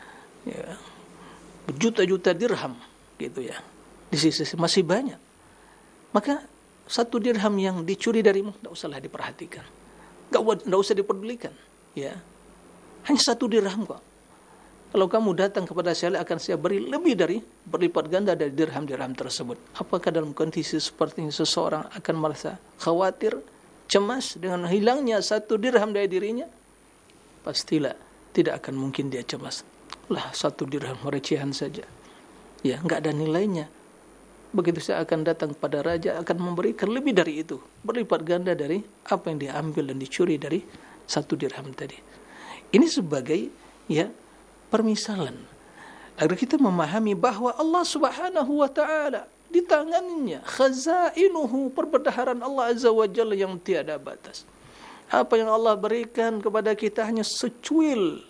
berjuta-juta dirham, gitu di sisi masih banyak. Maka 1 dirham yang dicuri darimu, tidak usahlah diperhatikan, tidak usah dipedulikan, hanya 1 dirham kok. Kalau kamu datang kepada saya, akan saya beri lebih dari, berlipat ganda dari dirham-dirham tersebut. Apakah dalam kondisi seperti ini seseorang akan merasa khawatir, cemas dengan hilangnya 1 dirham dari dirinya? Pastilah tidak akan mungkin dia cemas. 1 dirham recehan saja, enggak ada nilainya. Begitu saya akan datang kepada raja, akan memberikan lebih dari itu, berlipat ganda dari apa yang dia ambil dan dicuri dari 1 dirham tadi. Ini sebagai permisalan agar kita memahami bahwa Allah Subhanahu wa taala di tangannya khazainuhu, perbendaharaan Allah Azza wa Jalla yang tiada batas. Apa yang Allah berikan kepada kita hanya secuil,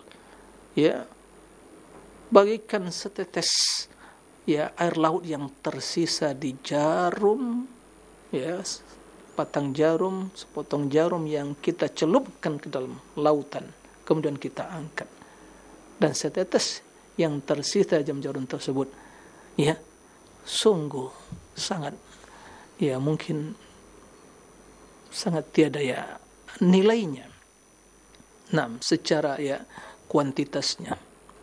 bagikan setetes air laut yang tersisa di jarum, batang jarum, sepotong jarum yang kita celupkan ke dalam lautan, kemudian kita angkat, dan setetes yang tersisa dalam jarum tersebut, sungguh sangat, mungkin sangat tiada nilainya. Secara kuantitasnya.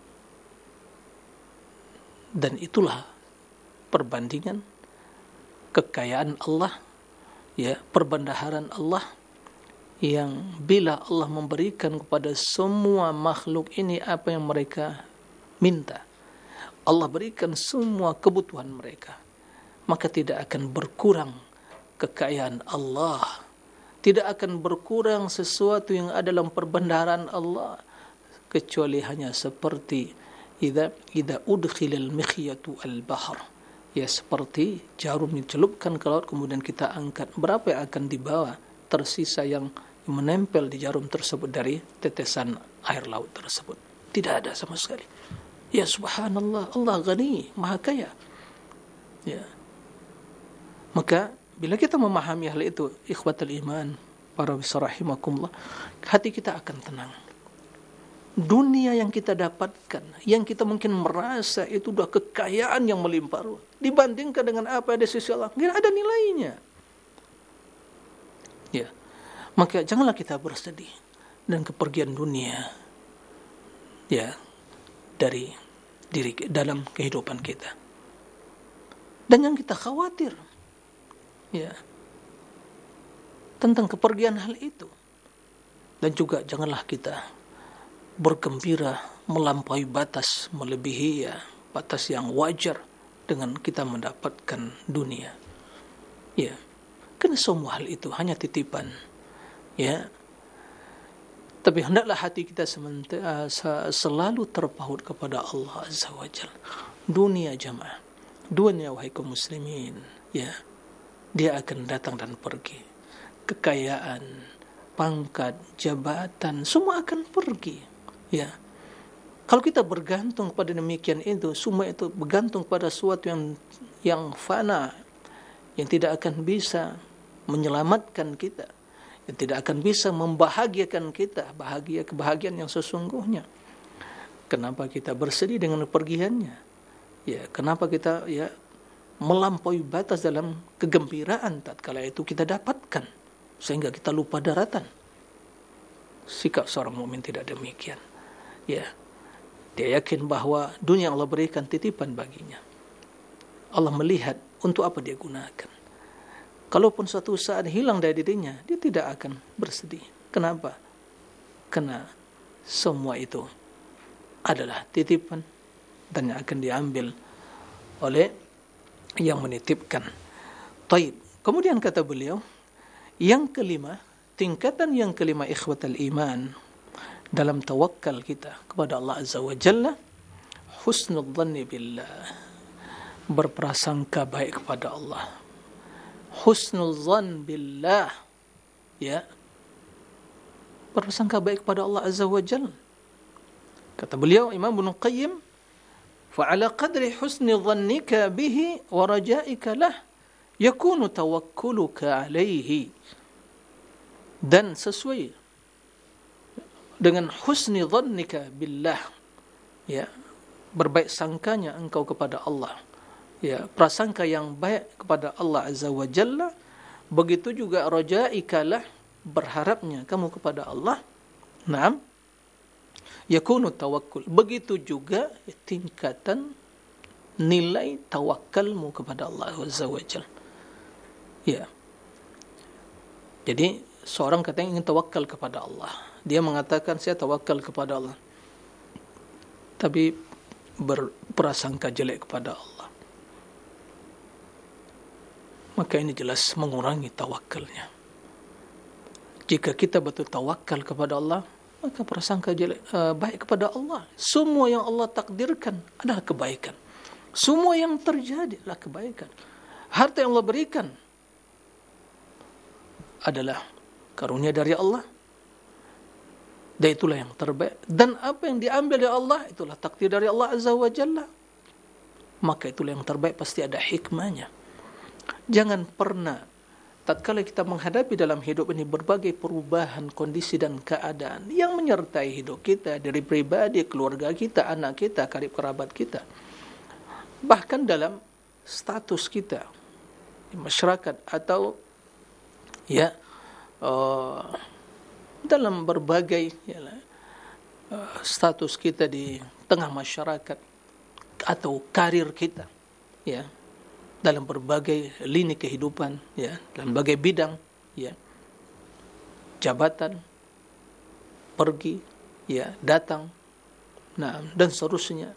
Dan itulah perbandingan kekayaan Allah, perbendaharaan Allah, yang bila Allah memberikan kepada semua makhluk ini apa yang mereka minta, Allah berikan semua kebutuhan mereka, maka tidak akan berkurang kekayaan Allah. Tidak akan berkurang sesuatu yang ada dalam perbendaharaan Allah, kecuali hanya seperti idza udkhilal mikhyatu al-bahr, ya seperti jarum dicelupkan ke laut kemudian kita angkat, berapa yang akan dibawa tersisa yang menempel di jarum tersebut dari tetesan air laut tersebut? Tidak ada sama sekali. Ya subhanallah, Allah ghani, maha kaya. Ya. Maka bila kita memahami hal itu, ikhwatul iman, para rahimakumullah, hati kita akan tenang. Dunia yang kita dapatkan, yang kita mungkin merasa itu sudah kekayaan yang melimpah ruah, dibandingkan dengan apa yang ada di sisi Allah, tidak ada nilainya. Ya, maka janganlah kita bersedih dan kepergian dunia, ya, dari diri dalam kehidupan kita. Dan yang kita khawatir, ya, tentang kepergian hal itu. Dan juga janganlah kita bergembira melampaui batas, melebihi ya batas yang wajar dengan kita mendapatkan dunia. Ya, karena semua hal itu hanya titipan. Ya, tapi hendaklah hati kita selalu terpaut kepada Allah Azza wa Jalla. Dunia jamaah, dunia wahai kaum muslimin, ya, dia akan datang dan pergi. Kekayaan, pangkat, jabatan, semua akan pergi. Ya, kalau kita bergantung pada demikian itu, semua itu bergantung pada sesuatu yang fana, yang tidak akan bisa menyelamatkan kita, yang tidak akan bisa membahagiakan kita, kebahagiaan yang sesungguhnya. Kenapa kita bersedih dengan pergiannya? Ya, kenapa kita ya melampaui batas dalam kegembiraan tatkala itu kita dapatkan sehingga kita lupa daratan? Sikap seorang mukmin tidak demikian. Ya, dia yakin bahwa dunia Allah berikan titipan baginya. Allah melihat untuk apa dia gunakan. Kalaupun suatu saat hilang dari dirinya, dia tidak akan bersedih. Kenapa? Karena semua itu adalah titipan dan yang akan diambil oleh yang menitipkan. Taib. Kemudian kata beliau, yang kelima, tingkatan yang kelima ikhwatal iman dalam tawakal kita kepada Allah Azza wa Jalla, husnul dhanni billah, berprasangka baik kepada Allah. Husnul dhann billah, ya, berprasangka baik kepada Allah Azza wa Jalla. Kata beliau Imam Ibnu Qayyim, fa'ala qadri husni dhannika bihi wa raja'ika lah yakunu tawakkuluka alaihi. Dan sesuai dengan husni dhannika billah, ya, berbaik sangkanya engkau kepada Allah, ya, prasangka yang baik kepada Allah Azza wa Jalla, begitu juga raja'ikalah, berharapnya kamu kepada Allah. Naam, yakunu tawakkul, begitu juga tingkatan nilai tawakkalmu kepada Allah Azza wa Jalla. Ya, jadi seorang katanya ingin tawakal kepada Allah, dia mengatakan saya tawakal kepada Allah, tapi berprasangka jelek kepada Allah, maka ini jelas mengurangi tawakalnya. Jika kita betul tawakal kepada Allah, maka prasangka jelek, baik kepada Allah. Semua yang Allah takdirkan adalah kebaikan, semua yang terjadi adalah kebaikan. Harta yang Allah berikan adalah karunia dari Allah, dan itulah yang terbaik. Dan apa yang diambil dari Allah, itulah takdir dari Allah Azza wa Jalla, maka itulah yang terbaik, pasti ada hikmahnya. Jangan pernah tatkala kita menghadapi dalam hidup ini berbagai perubahan kondisi dan keadaan yang menyertai hidup kita, dari pribadi, keluarga kita, anak kita, karib kerabat kita, bahkan dalam status kita di masyarakat, atau ya dalam berbagai status kita di tengah masyarakat, atau karir kita, ya, dalam berbagai lini kehidupan, ya, dalam berbagai bidang, ya, jabatan, pergi, ya, datang, nah, dan seterusnya.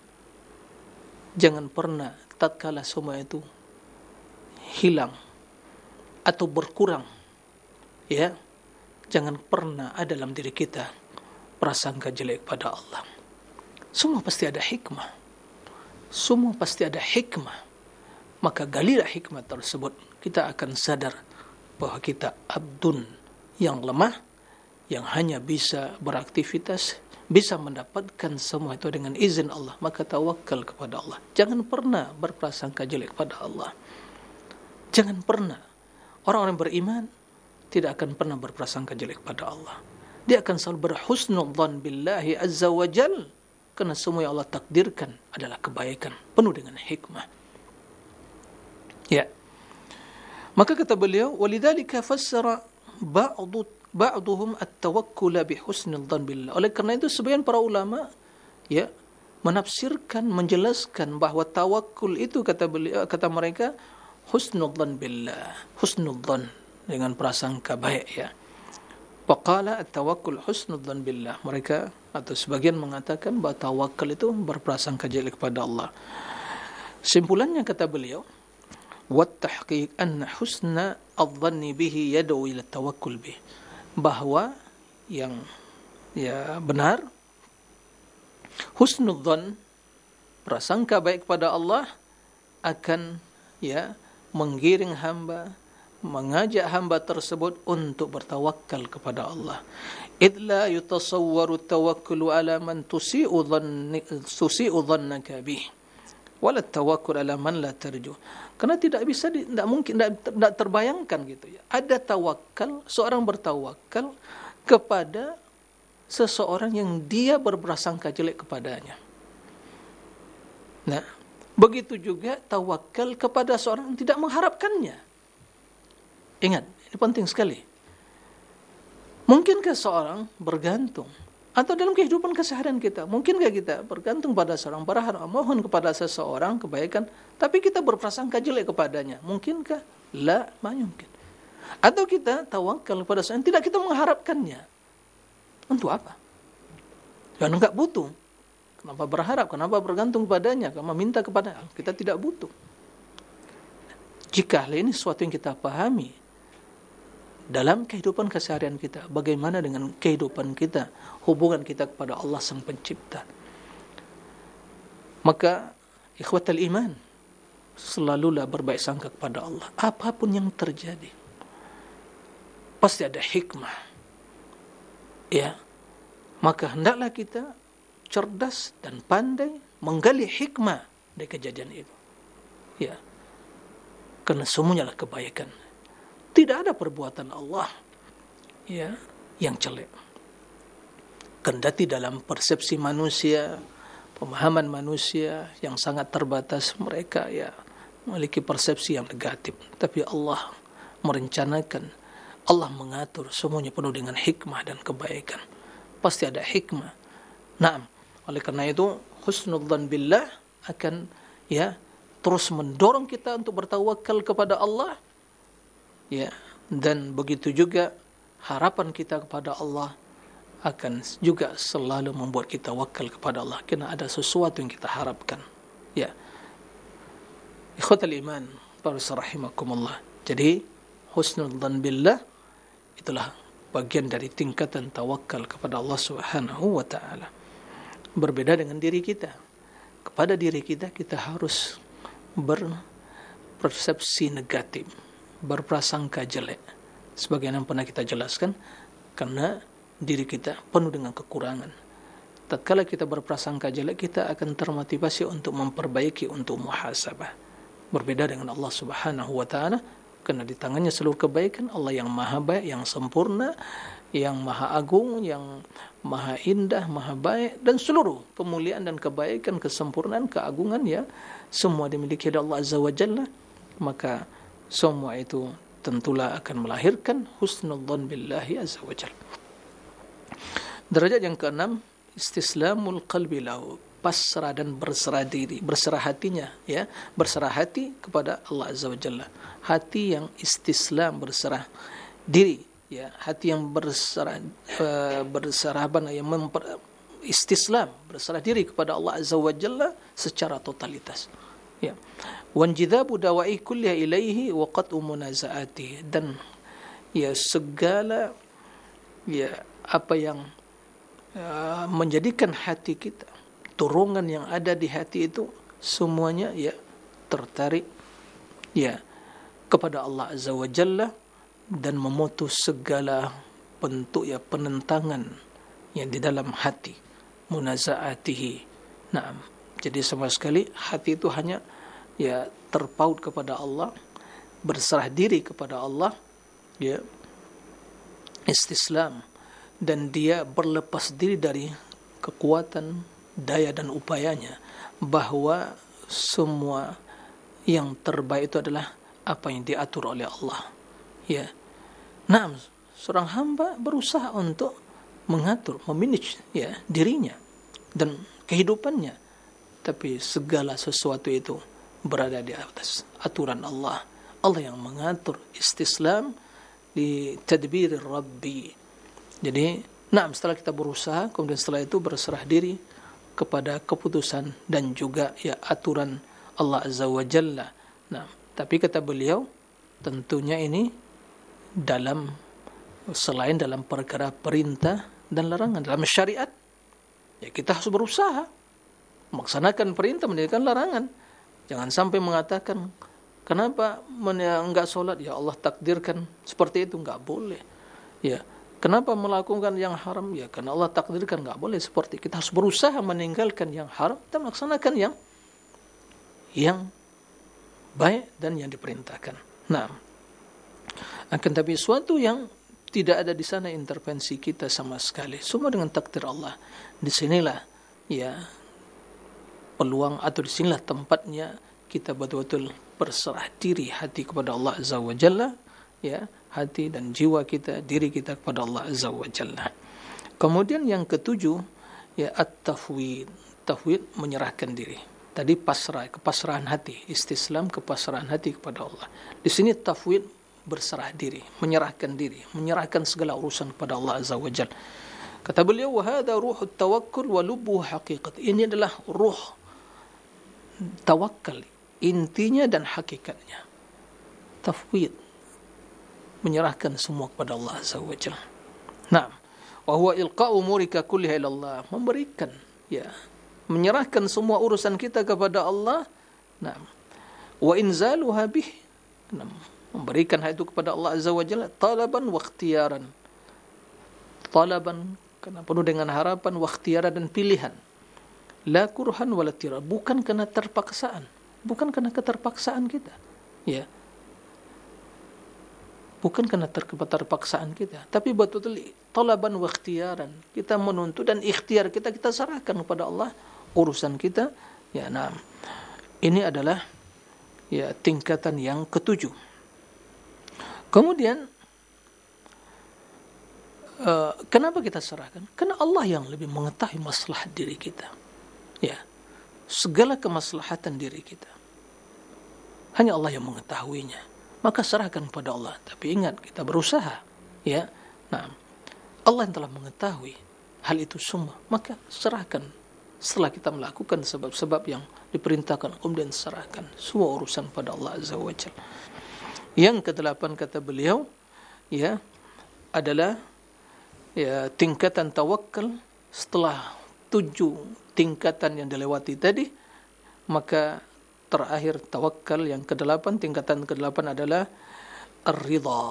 Jangan pernah tatkala semua itu hilang, atau berkurang, ya, jangan pernah ada dalam diri kita prasangka jelek pada Allah. Semua pasti ada hikmah. Semua pasti ada hikmah. Maka galilah hikmah tersebut, kita akan sadar bahwa kita abdun yang lemah, yang hanya bisa beraktivitas, bisa mendapatkan semua itu dengan izin Allah. Maka tawakal kepada Allah. Jangan pernah berprasangka jelek pada Allah. Jangan pernah. Orang-orang beriman tidak akan pernah berprasangka jelek pada Allah. Dia akan selalu berhusnudzan billahi azza wa jal, karena semua yang Allah takdirkan adalah kebaikan, penuh dengan hikmah. Ya. Maka kata beliau, walidzalika fassara ba'duhum at-tawakkul bi husnil dhann billah. Oleh kerana itu sebagian para ulama, ya, menafsirkan, menjelaskan bahawa tawakul itu, kata beliau, kata mereka, husnul dhann billah, husnul dhann, dengan prasangka baik, ya. Waqala at-tawakkul husnul dhann billah. Mereka atau sebagian mengatakan bahawa tawakal itu berprasangka jelek kepada Allah. Simpulannya kata beliau, wat tahqiq anna husna adh-dhanni bihi yad'u ila tawakkul bih. Bahawa yang benar, husnul dhann, prasangka baik kepada Allah, akan menggiring hamba, mengajak hamba tersebut untuk bertawakal kepada Allah. Idh la yutasawwaru tawakkulu ala man tusi'u dhannaka bih, wala tawakkul ala man la tarju. Karena tidak bisa, tidak mungkin, tidak terbayangkan gitu, ya. Ada tawakal, seorang bertawakal kepada seseorang yang dia berprasangka jelek kepadanya. Nah, begitu juga tawakal kepada seorang yang tidak mengharapkannya. Ingat, ini penting sekali. Mungkinkah seorang bergantung, atau dalam kehidupan keseharian kita, mungkinkah kita bergantung pada seorang, berharap, mohon kepada seseorang kebaikan, tapi kita berprasangka jelek kepadanya? Mungkinkah? La, ma mungkin. Atau kita tawakal kepada seorang yang tidak kita mengharapkannya. Untuk apa? Karena enggak butuh. Kenapa berharap? Kenapa bergantung padanya? Kenapa minta kepada? Kita tidak butuh. Jika hal ini sesuatu yang kita pahami dalam kehidupan keseharian kita, bagaimana dengan kehidupan kita, hubungan kita kepada Allah Sang Pencipta? Maka ikhwatal iman, selalulah berbaik sangka kepada Allah. Apapun yang terjadi, pasti ada hikmah, ya. Maka hendaklah kita cerdas dan pandai menggali hikmah dari kejadian itu, ya. Karena semuanya adalah kebaikan. Tidak ada perbuatan Allah, ya, yang jelek. Kendati dalam persepsi manusia, pemahaman manusia yang sangat terbatas, mereka memiliki persepsi yang negatif. Tapi Allah merencanakan, Allah mengatur, semuanya penuh dengan hikmah dan kebaikan. Pasti ada hikmah. Naam. Oleh karena itu, husnul dhann billah akan terus mendorong kita untuk bertawakal kepada Allah. Ya, dan begitu juga harapan kita kepada Allah akan juga selalu membuat kita wakal kepada Allah, karena ada sesuatu yang kita harapkan. Ya, ikhwatal iman, para rahimakumullah. Jadi husnul dhann billah itulah bagian dari tingkatan tawakal kepada Allah Subhanahu wa taala. Berbeda dengan diri kita. Kepada diri kita, kita harus berpersepsi negatif, berprasangka jelek, sebagaimana pernah kita jelaskan, karena diri kita penuh dengan kekurangan. Tatkala kita berprasangka jelek, kita akan termotivasi untuk memperbaiki, untuk muhasabah. Berbeda dengan Allah Subhanahu wa taala, karena di tangannya seluruh kebaikan. Allah yang maha baik, yang sempurna, yang maha agung, yang maha indah, maha baik, dan seluruh kemuliaan dan kebaikan, kesempurnaan, keagungan, ya, semua dimiliki oleh Allah Azza wa Jalla. Maka semua itu tentulah akan melahirkan husnul dhann billahi azza wa jalla. Derajat yang keenam, istislamul qalbi lahu, pasrah dan berserah diri, berserah hatinya, ya, berserah hati kepada Allah Azza wa Jalla. Hati yang istislam, berserah diri, ya, hati yang istislam, berserah diri kepada Allah Azza wa Jalla secara totalitas. Ya. Wanjidhabu dawa'i kulliha ilaihi wa qat'u munazaati, dan ya segala ya apa yang menjadikan hati kita, dorongan yang ada di hati itu semuanya ya tertarik ya kepada Allah Azza wa Jalla, dan memutus segala bentuk ya penentangan yang di dalam hati, munazaatihi. Nah, jadi sama sekali hati itu hanya ya terpaut kepada Allah, berserah diri kepada Allah, ya istislam, dan dia berlepas diri dari kekuatan, daya dan upayanya, bahwa semua yang terbaik itu adalah apa yang diatur oleh Allah. Ya. Nah, seorang hamba berusaha untuk mengatur, memanage ya dirinya dan kehidupannya, tapi segala sesuatu itu berada di atas aturan Allah. Allah yang mengatur, istislam di tadbir Rabbi. Jadi, setelah kita berusaha, kemudian setelah itu berserah diri kepada keputusan dan juga ya aturan Allah Azza wa Jalla. Nah, tapi kata beliau, tentunya ini selain dalam perkara perintah dan larangan. Dalam syariat, ya kita harus berusaha melaksanakan perintah, meninggalkan larangan. Jangan sampai mengatakan, kenapa enggak sholat? Ya Allah takdirkan seperti itu, enggak boleh. Ya, kenapa melakukan yang haram? Ya karena Allah takdirkan, enggak boleh seperti. Kita harus berusaha meninggalkan yang haram dan melaksanakan yang baik dan yang diperintahkan. Nah, akan tapi suatu yang tidak ada di sana intervensi kita sama sekali, semua dengan takdir Allah. Disinilah ya peluang, atau disinilah tempatnya kita betul-betul berserah diri hati kepada Allah Azza wa Jalla, ya, hati dan jiwa kita, diri kita kepada Allah Azza wa Jalla. Kemudian yang ketujuh ya at-tafwid. Tafwid, menyerahkan diri. Tadi pasrah, kepasrahan hati, istislam, kepasrahan hati kepada Allah. Di sini tafwid, berserah diri, menyerahkan segala urusan kepada Allah Azza wa Jalla. Kata beliau, wa hadha ruhut tawakkul wa lubbuhu haqiqat. Ini adalah ruh tawakal, intinya dan hakikatnya. Tafwid, menyerahkan semua kepada Allah Azza wa Jalla. Naam, wa huwa ilqa'u umurika kulliha ila Allah, memberikan ya, menyerahkan semua urusan kita kepada Allah. Naam, wa inzaluha bih, memberikan hal itu kepada Allah Azza wa Jalla, talaban wa ikhtiyaran. Talaban, karena penuh dengan harapan, wa ikhtiyaran, dan pilihan. La kurhan wala tira, bukan karena terpaksaan, bukan karena keterpaksaan kita, ya, bukan karena terpaksaan kita, tapi betul-betul talaban wa ikhtiyaran, kita menuntut dan ikhtiar kita serahkan kepada Allah urusan kita. Ya, nah, ini adalah ya tingkatan yang ketujuh. Kemudian kenapa kita serahkan? Karena Allah yang lebih mengetahui maslahat diri kita. Ya, segala kemaslahatan diri kita hanya Allah yang mengetahuinya. Maka serahkan kepada Allah. Tapi ingat, kita berusaha. Ya, nah, Allah yang telah mengetahui hal itu semua. Maka serahkan. Setelah kita melakukan sebab-sebab yang diperintahkan, kemudian serahkan semua urusan pada Allah Azza wa Jalla. Yang kedelapan kata beliau, ya, adalah ya tingkatan tawakal. Setelah 7 tingkatan yang dilewati tadi, maka terakhir tawakal yang ke-8, tingkatan ke-8 adalah ar-ridha.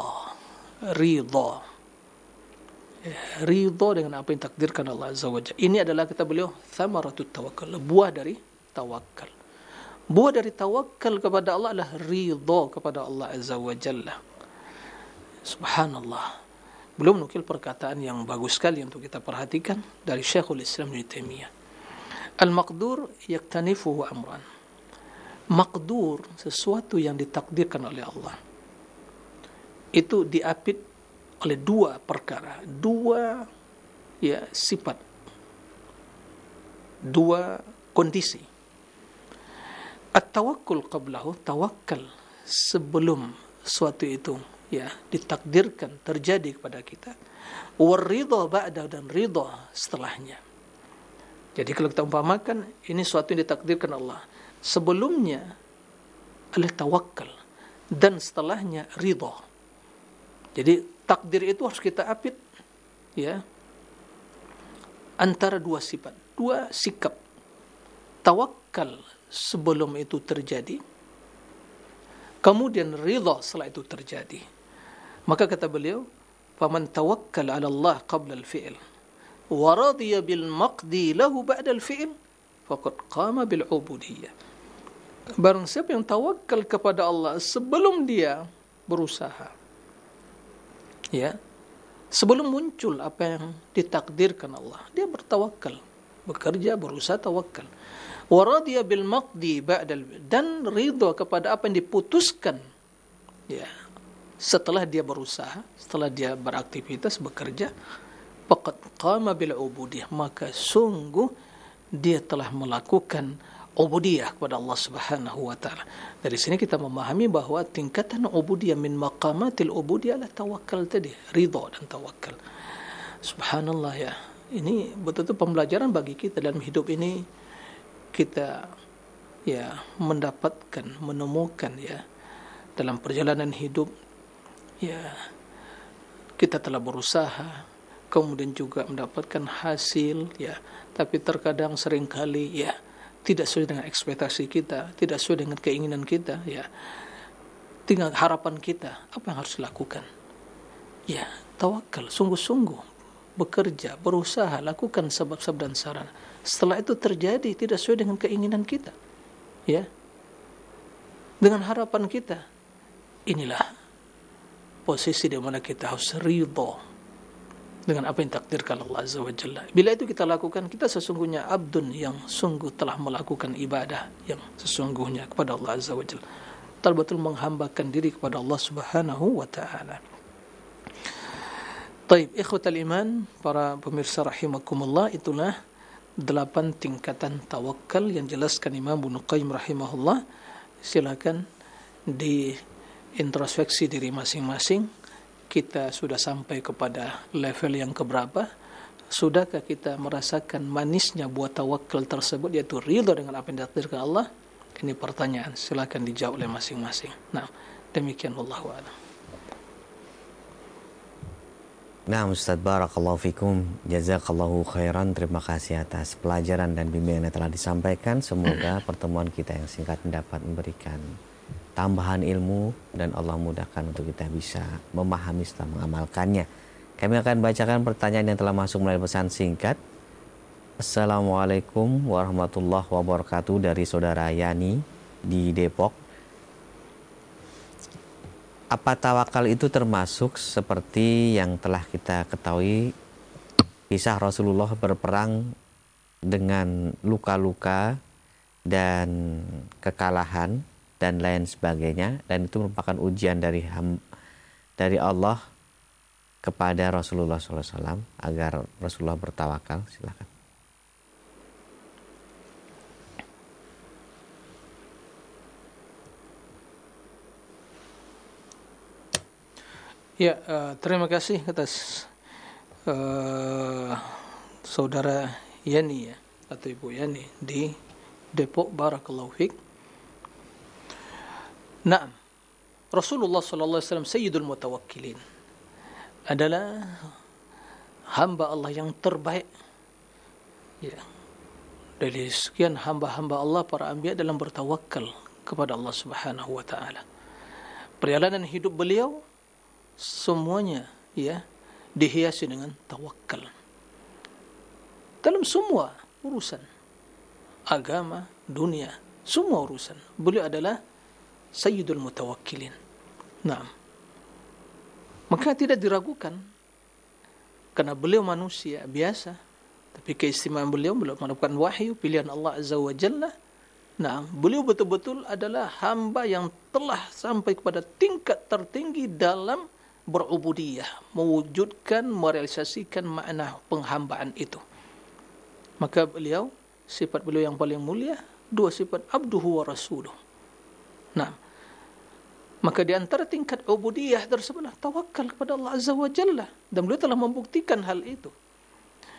Ridha dengan apa yang takdirkan Allah Azza wa Jalla. Ini adalah kata beliau thamaratut tawakkul, buah dari tawakal. Buah dari tawakal kepada Allah adalah ridha kepada Allah Azza wa Jalla. Subhanallah. Beliau menukil perkataan yang bagus sekali untuk kita perhatikan dari Syekhul Islam Ibnu Taimiyah. Al-maqdur yaktanifuhu amran. Maqdur, sesuatu yang ditakdirkan oleh Allah, itu diapit oleh 2 perkara, 2 ya sifat, 2 kondisi. At-tawakkul qablahu, tawakal sebelum suatu itu ya ditakdirkan terjadi kepada kita. War-ridha ba'da, dan ridha setelahnya. Jadi kalau kita umpamakan ini suatu yang ditakdirkan Allah, sebelumnya adalah tawakal, dan setelahnya ridha. Jadi takdir itu harus kita apit, ya, antara dua sifat, dua sikap. Tawakal sebelum itu terjadi, kemudian ridha setelah itu terjadi. Maka kata beliau, faman tawakkal 'ala Allah qabla al-fi'l wa radiya bil maqdi lahu ba'da al-fi'l faqad qama bil 'ubudiyyah. Barang siapa yang tawakal kepada Allah sebelum dia berusaha, ya, sebelum muncul apa yang ditakdirkan Allah, dia bertawakal, bekerja, berusaha, tawakal. Wa radiya bil maqdi ba'dal, dan ridha kepada apa yang diputuskan, ya, setelah dia berusaha, setelah dia beraktivitas, bekerja, faqad qama bil ubudiyah, maka sungguh dia telah melakukan ubudiyah kepada Allah Subhanahu wa taala. Dari sini kita memahami bahwa tingkatan ubudiyah min maqamatil ubudiyah adalah tawakal tadi, ridha dan tawakal. Subhanallah, ya. Ini betul-betul pembelajaran bagi kita dalam hidup ini. Kita, ya, mendapatkan, menemukan, ya, dalam perjalanan hidup, ya, kita telah berusaha, kemudian juga mendapatkan hasil, ya, tapi terkadang seringkali, ya, tidak sesuai dengan ekspektasi kita, tidak sesuai dengan keinginan kita, ya, tinggal harapan kita. Apa yang harus dilakukan? Ya, tawakal, sungguh-sungguh bekerja, berusaha, lakukan sebab-sebab dan sarana. Setelah itu terjadi tidak sesuai dengan keinginan kita, ya, dengan harapan kita, inilah posisi di mana kita harus ridha dengan apa yang takdirkan Allah Azza wa Jalla. Bila itu kita lakukan, kita sesungguhnya abdun yang sungguh telah melakukan ibadah yang sesungguhnya kepada Allah Azza wa Jalla, betul-betul menghambakan diri kepada Allah Subhanahu wa ta'ala. Taib, ikhwatal iman, para pemirsa rahimakumullah, itulah 8 tingkatan tawakal yang jelaskan Imam Ibnu Qayyim rahimahullah. Silakan di introspeksi diri masing-masing. Kita sudah sampai kepada level yang keberapa? Sudahkah kita merasakan manisnya buat tawakal tersebut, yaitu ridha dengan apa yang ditakdirkan Allah? Ini pertanyaan, silakan dijawab oleh masing-masing. Nah, demikian, wallahu a'lam. Nah, Ustaz, barakallahu fikum, jazakallahu khairan. Terima kasih atas pelajaran dan bimbingan yang telah disampaikan. Semoga pertemuan kita yang singkat dapat memberikan tambahan ilmu dan Allah mudahkan untuk kita bisa memahami setelah mengamalkannya. Kami akan bacakan pertanyaan yang telah masuk melalui pesan singkat. Assalamualaikum warahmatullahi wabarakatuh, dari saudara Yani di Depok. Apa tawakal itu termasuk seperti yang telah kita ketahui kisah Rasulullah berperang dengan luka-luka dan kekalahan dan lain sebagainya, dan itu merupakan ujian dari Allah kepada Rasulullah SAW agar Rasulullah bertawakal? Silakan. Ya, terima kasih atas saudara Yani, ya, atau Ibu Yani di Depok, barakallahu fiik. Nah, Rasulullah sallallahu alaihi wasallam sayyidul mutawakkilin, adalah hamba Allah yang terbaik, ya, dari sekian hamba-hamba Allah para anbiya dalam bertawakal kepada Allah Subhanahu wa taala. Perjalanan hidup beliau semuanya, ya, dihiasi dengan tawakal dalam semua urusan agama, dunia, semua urusan. Beliau adalah sayyidul mutawakkilin. Nah, maka tidak diragukan, karena beliau manusia biasa, tapi keistimewaan beliau merupakan wahyu pilihan Allah Azza wa Jalla. Nah, beliau betul-betul adalah hamba yang telah sampai kepada tingkat tertinggi dalam berubudiyah, mewujudkan, merealisasikan makna penghambaan itu. Maka beliau, sifat beliau yang paling mulia, dua sifat, abduhu wa rasuluh. Nah, maka di antara tingkat ubudiyah tersebut tawakal kepada Allah Azza wa Jalla, dan beliau telah membuktikan hal itu.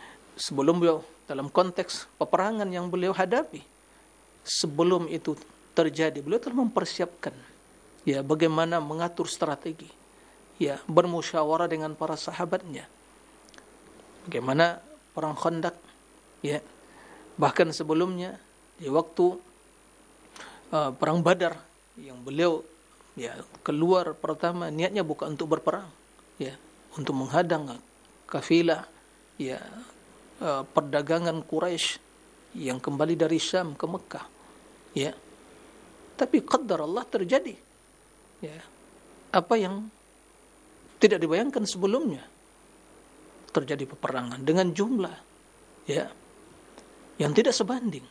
Sebelum beliau, dalam konteks peperangan yang beliau hadapi, sebelum itu terjadi, beliau telah mempersiapkan ya bagaimana mengatur strategi, ya bermusyawarah dengan para sahabatnya, bagaimana perang Khandaq, ya bahkan sebelumnya di waktu perang Badar yang beliau ya keluar pertama niatnya bukan untuk berperang, ya untuk menghadang kafilah ya perdagangan Quraisy yang kembali dari Syam ke Mekah, ya tapi qadar Allah terjadi ya apa yang tidak dibayangkan sebelumnya, terjadi peperangan dengan jumlah ya yang tidak sebanding,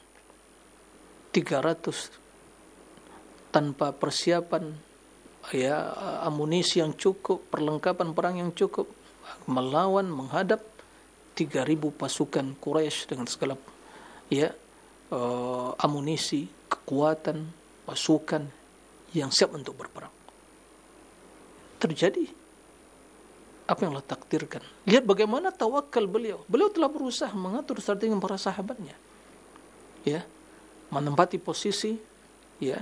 300 tanpa persiapan ya amunisi yang cukup, perlengkapan perang yang cukup, melawan menghadap 3.000 pasukan Quraisy dengan segala ya amunisi, kekuatan, pasukan yang siap untuk berperang. Terjadi apa yang Allah takdirkan. Lihat bagaimana tawakal beliau. Beliau telah berusaha mengatur strategi para sahabatnya, ya menempati posisi ya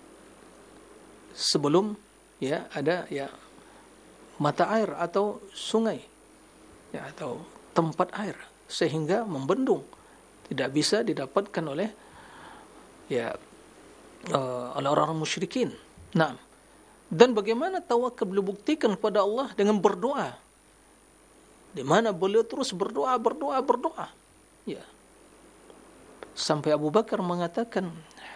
sebelum ya ada ya mata air atau sungai ya atau tempat air sehingga membendung, tidak bisa didapatkan oleh ya oleh orang musyrikin. Nah, dan bagaimana tawakal beliau buktikan kepada Allah dengan berdoa, di mana beliau terus berdoa ya sampai Abu Bakar mengatakan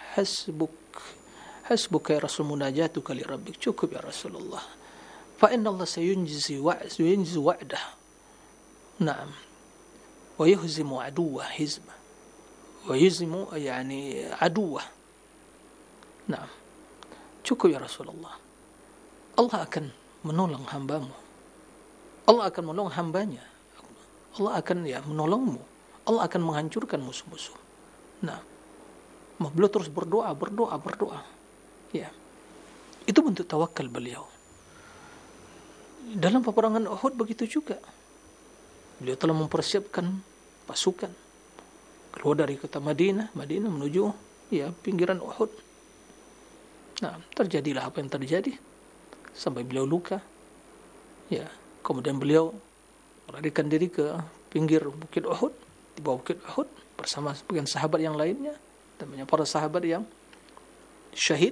hasbuka ya Rasul munajatuka li rabbik, cukup ya Rasulullah, fa inna Allah sayunjizi wa'dah, na'am, wa yuhzimu aduwah hizbah, wa yuhzimu yani aduwah, na'am, cukup ya Rasulullah, Allah akan menolong hambamu, Allah akan menolong hambanya, Allah akan ya menolongmu, Allah akan menghancurkan musuh-musuh. Nah, beliau terus berdoa. Ya, itu bentuk tawakal beliau. Dalam peperangan Uhud begitu juga. Beliau telah mempersiapkan pasukan keluar dari kota Madinah menuju ya pinggiran Uhud. Nah, terjadilah apa yang terjadi sampai beliau luka. Ya, kemudian beliau melarikan diri ke pinggir bukit Uhud, di bawah bukit Uhud bersama sebagian sahabat yang lainnya dan banyak para sahabat yang syahid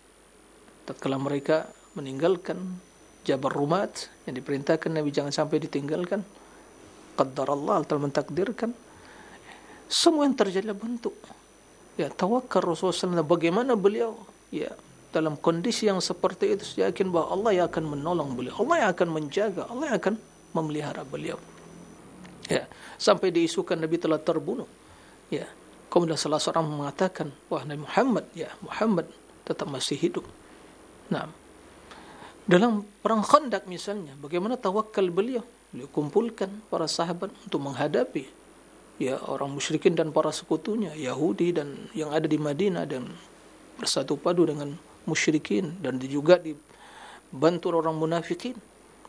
tatkala mereka meninggalkan Jabal Rumat yang diperintahkan Nabi jangan sampai ditinggalkan. Qaddarallah, telah mentakdirkan. Semua yang terjadi bentuk ya tawakal Rasulullah SAW. Bagaimana beliau ya dalam kondisi yang seperti itu yakin bahwa Allah yang akan menolong beliau, Allah yang akan menjaga, Allah yang akan memelihara beliau. Ya, sampai diisukan Nabi telah terbunuh. Ya, kemudian salah seorang mengatakan, wah Nabi Muhammad tetap masih hidup. Nah, dalam perang Khandaq misalnya, bagaimana tawakal beliau? Beliau kumpulkan para sahabat untuk menghadapi ya orang musyrikin dan para sekutunya, Yahudi dan yang ada di Madinah, dan bersatu padu dengan musyrikin dan juga dibantu orang munafikin.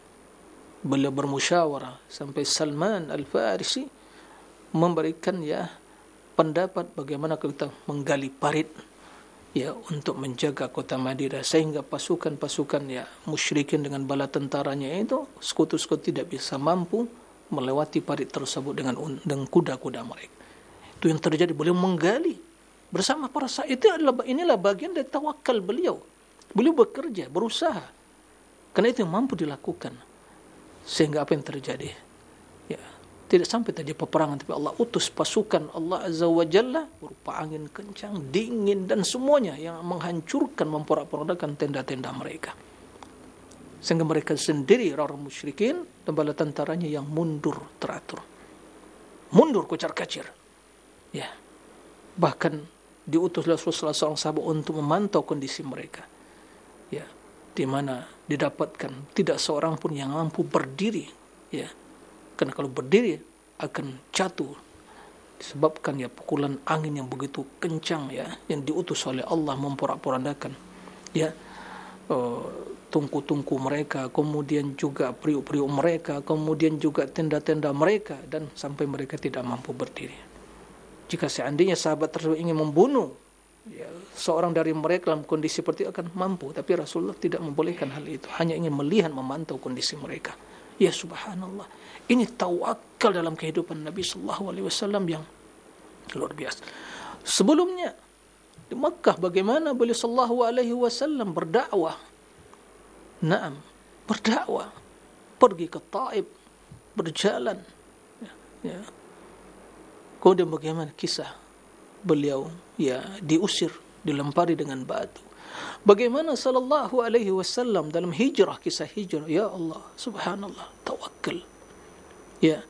Beliau bermusyawarah sampai Salman Al-Farisi memberikan ya pendapat bagaimana kita menggali parit ya untuk menjaga kota Madinah sehingga pasukan-pasukan ya musyrikin dengan bala tentaranya itu sekutu-sekutu tidak bisa mampu melewati parit tersebut dengan kuda-kuda mereka. Itu yang terjadi, beliau menggali bersama para sahabat. Inilah bagian dari tawakal beliau. Beliau bekerja, berusaha. Karena itu yang mampu dilakukan. Sehingga apa yang terjadi? Ya, tidak sampai terjadi peperangan, tapi Allah utus pasukan Allah Azza wa Jalla berupa angin kencang, dingin dan semuanya yang menghancurkan, memporak-porandakan tenda-tenda mereka. Sehingga mereka sendiri orang musyrikin dan bala tentaranya yang mundur teratur. Mundur kocar-kacir. Ya. Bahkan diutus Rasulullah SAW sahabat untuk memantau kondisi mereka. Ya, di mana didapatkan tidak seorang pun yang mampu berdiri, ya. Karena kalau berdiri akan jatuh disebabkan ya pukulan angin yang begitu kencang ya yang diutus oleh Allah memporak-porandakan ya tungku-tungku mereka, kemudian juga periuk-periuk mereka, kemudian juga tenda-tenda mereka, dan sampai mereka tidak mampu berdiri. Jika seandainya sahabat tersebut ingin membunuh ya, seorang dari mereka dalam kondisi seperti itu akan mampu, tapi Rasulullah tidak membolehkan hal itu, hanya ingin melihat, memantau kondisi mereka. Ya subhanallah, ini tawakal dalam kehidupan Nabi sallallahu alaihi wasallam yang luar biasa. Sebelumnya di Makkah bagaimana beliau sallallahu alaihi wasallam berdakwah? Naam, berdakwah, pergi ke Taif, berjalan, ya. Kemudian bagaimana kisah beliau diusir, dilempari dengan batu. Bagaimana sallallahu alaihi wasallam dalam hijrah, kisah hijrah, ya Allah, subhanallah, tawakkal. Ya.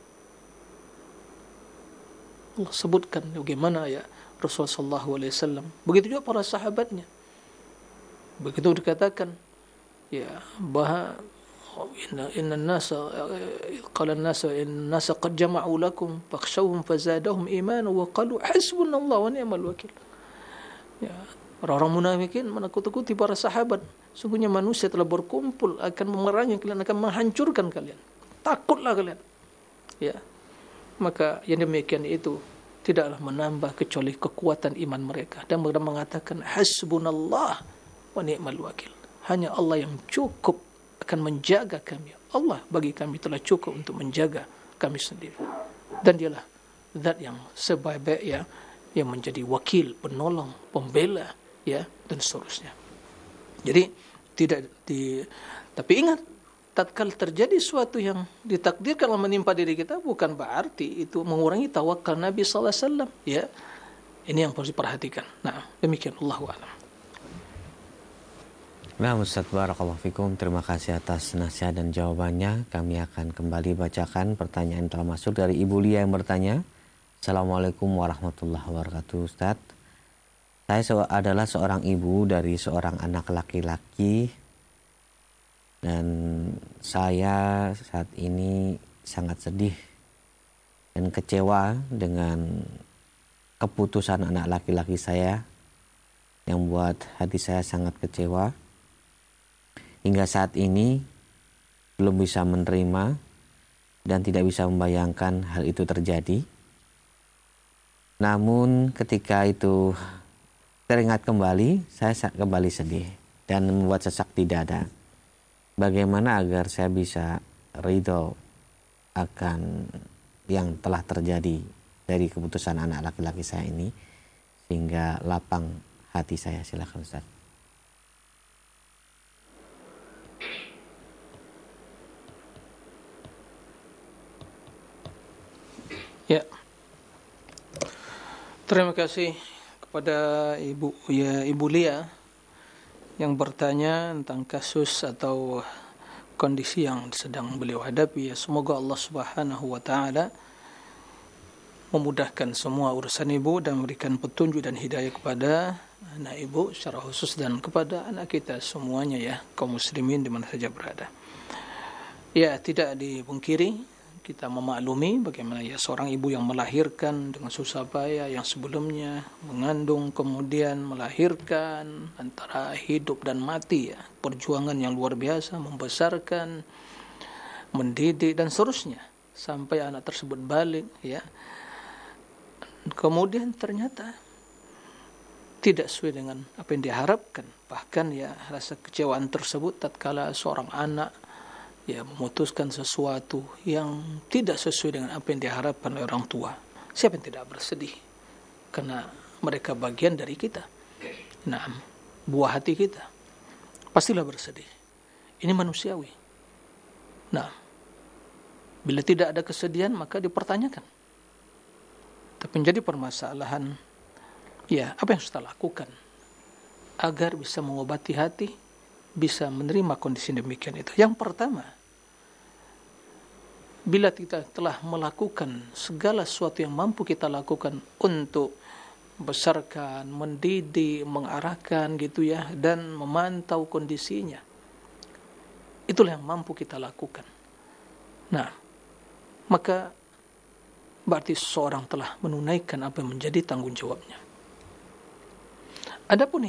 Allah sebutkan bagaimana ya Rasulullah sallallahu alaihi wasallam. Begitu juga para sahabatnya. Begitu dikatakan ya bahwa inna an-nasa qala an-nasa in-nasa qad jama'u lakum fakhshawhum fazadahum imanan wa qalu hasbunallahu wa ni'mal wakil. Ya, orang-orang munafikin menakut-takuti para sahabat. Sungguhnya manusia telah berkumpul akan memerangi kalian, akan menghancurkan kalian. Takutlah kalian. Ya. Maka yang demikian itu tidaklah menambah kecuali kekuatan iman mereka, dan mereka mengatakan hasbunallah wa ni'mal wakil. Hanya Allah yang cukup akan menjaga kami. Allah bagi kami telah cukup untuk menjaga kami sendiri. Dan dialah zat yang sebaik-baik ya, yang menjadi wakil, penolong, pembela ya, dan seterusnya. Jadi tapi ingat, tatkala terjadi sesuatu yang ditakdirkan menimpa diri kita, bukan berarti itu mengurangi tawakal Nabi sallallahu alaihi wasallam ya. Ini yang harus diperhatikan. Nah, demikian, Allahu a'lam. Nah, Ustaz, barakallahu fikum. Terima kasih atas nasihat dan jawabannya. Kami akan kembali bacakan pertanyaan yang telah masuk dari Ibu Lia yang bertanya. Assalamualaikum warahmatullahi wabarakatuh, Ustaz. Saya adalah seorang ibu dari seorang anak laki-laki, dan saya saat ini sangat sedih dan kecewa dengan keputusan anak laki-laki saya yang membuat hati saya sangat kecewa. Hingga saat ini belum bisa menerima dan tidak bisa membayangkan hal itu terjadi. Namun ketika itu teringat kembali, saya kembali sedih dan membuat sesak di dada. Bagaimana agar saya bisa ridho akan yang telah terjadi dari keputusan anak laki-laki saya ini, sehingga lapang hati saya. Silakan, Ustaz. Ya. Terima kasih kepada Ibu Lia yang bertanya tentang kasus atau kondisi yang sedang beliau hadapi. Ya, semoga Allah Subhanahu wa taala memudahkan semua urusan ibu dan memberikan petunjuk dan hidayah kepada anak ibu secara khusus dan kepada anak kita semuanya ya, kaum muslimin di mana saja berada. Ya, tidak dipungkiri, kita memaklumi bagaimana ya seorang ibu yang melahirkan dengan susah payah, yang sebelumnya mengandung kemudian melahirkan, antara hidup dan mati ya, perjuangan yang luar biasa, membesarkan, mendidik dan seterusnya sampai anak tersebut balik ya. Kemudian ternyata tidak sesuai dengan apa yang diharapkan. Bahkan ya rasa kecewaan tersebut tatkala seorang anak ya memutuskan sesuatu yang tidak sesuai dengan apa yang diharapkan oleh orang tua. Siapa yang tidak bersedih? Karena mereka bagian dari kita. Nah, buah hati kita. Pastilah bersedih. Ini manusiawi. Nah, bila tidak ada kesedihan maka dipertanyakan. Tapi menjadi permasalahan, ya apa yang harus kita lakukan agar bisa mengobati hati, bisa menerima kondisi demikian itu. Yang pertama, bila kita telah melakukan segala sesuatu yang mampu kita lakukan untuk membesarkan, mendidik, mengarahkan gitu ya, dan memantau kondisinya, itulah yang mampu kita lakukan. Nah, maka berarti seseorang telah menunaikan apa yang menjadi tanggung jawabnya. Adapun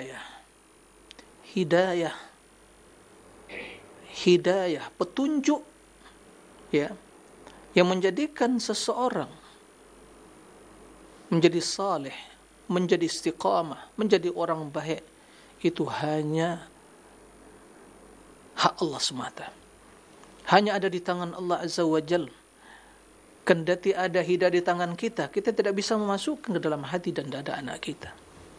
hidayah, petunjuk ya, yang menjadikan seseorang menjadi saleh, menjadi istiqamah, menjadi orang baik, itu hanya hak Allah semata. Hanya ada di tangan Allah Azza wa Jal. Kendati ada hidayah di tangan kita, kita tidak bisa memasukkan ke dalam hati dan dada anak kita.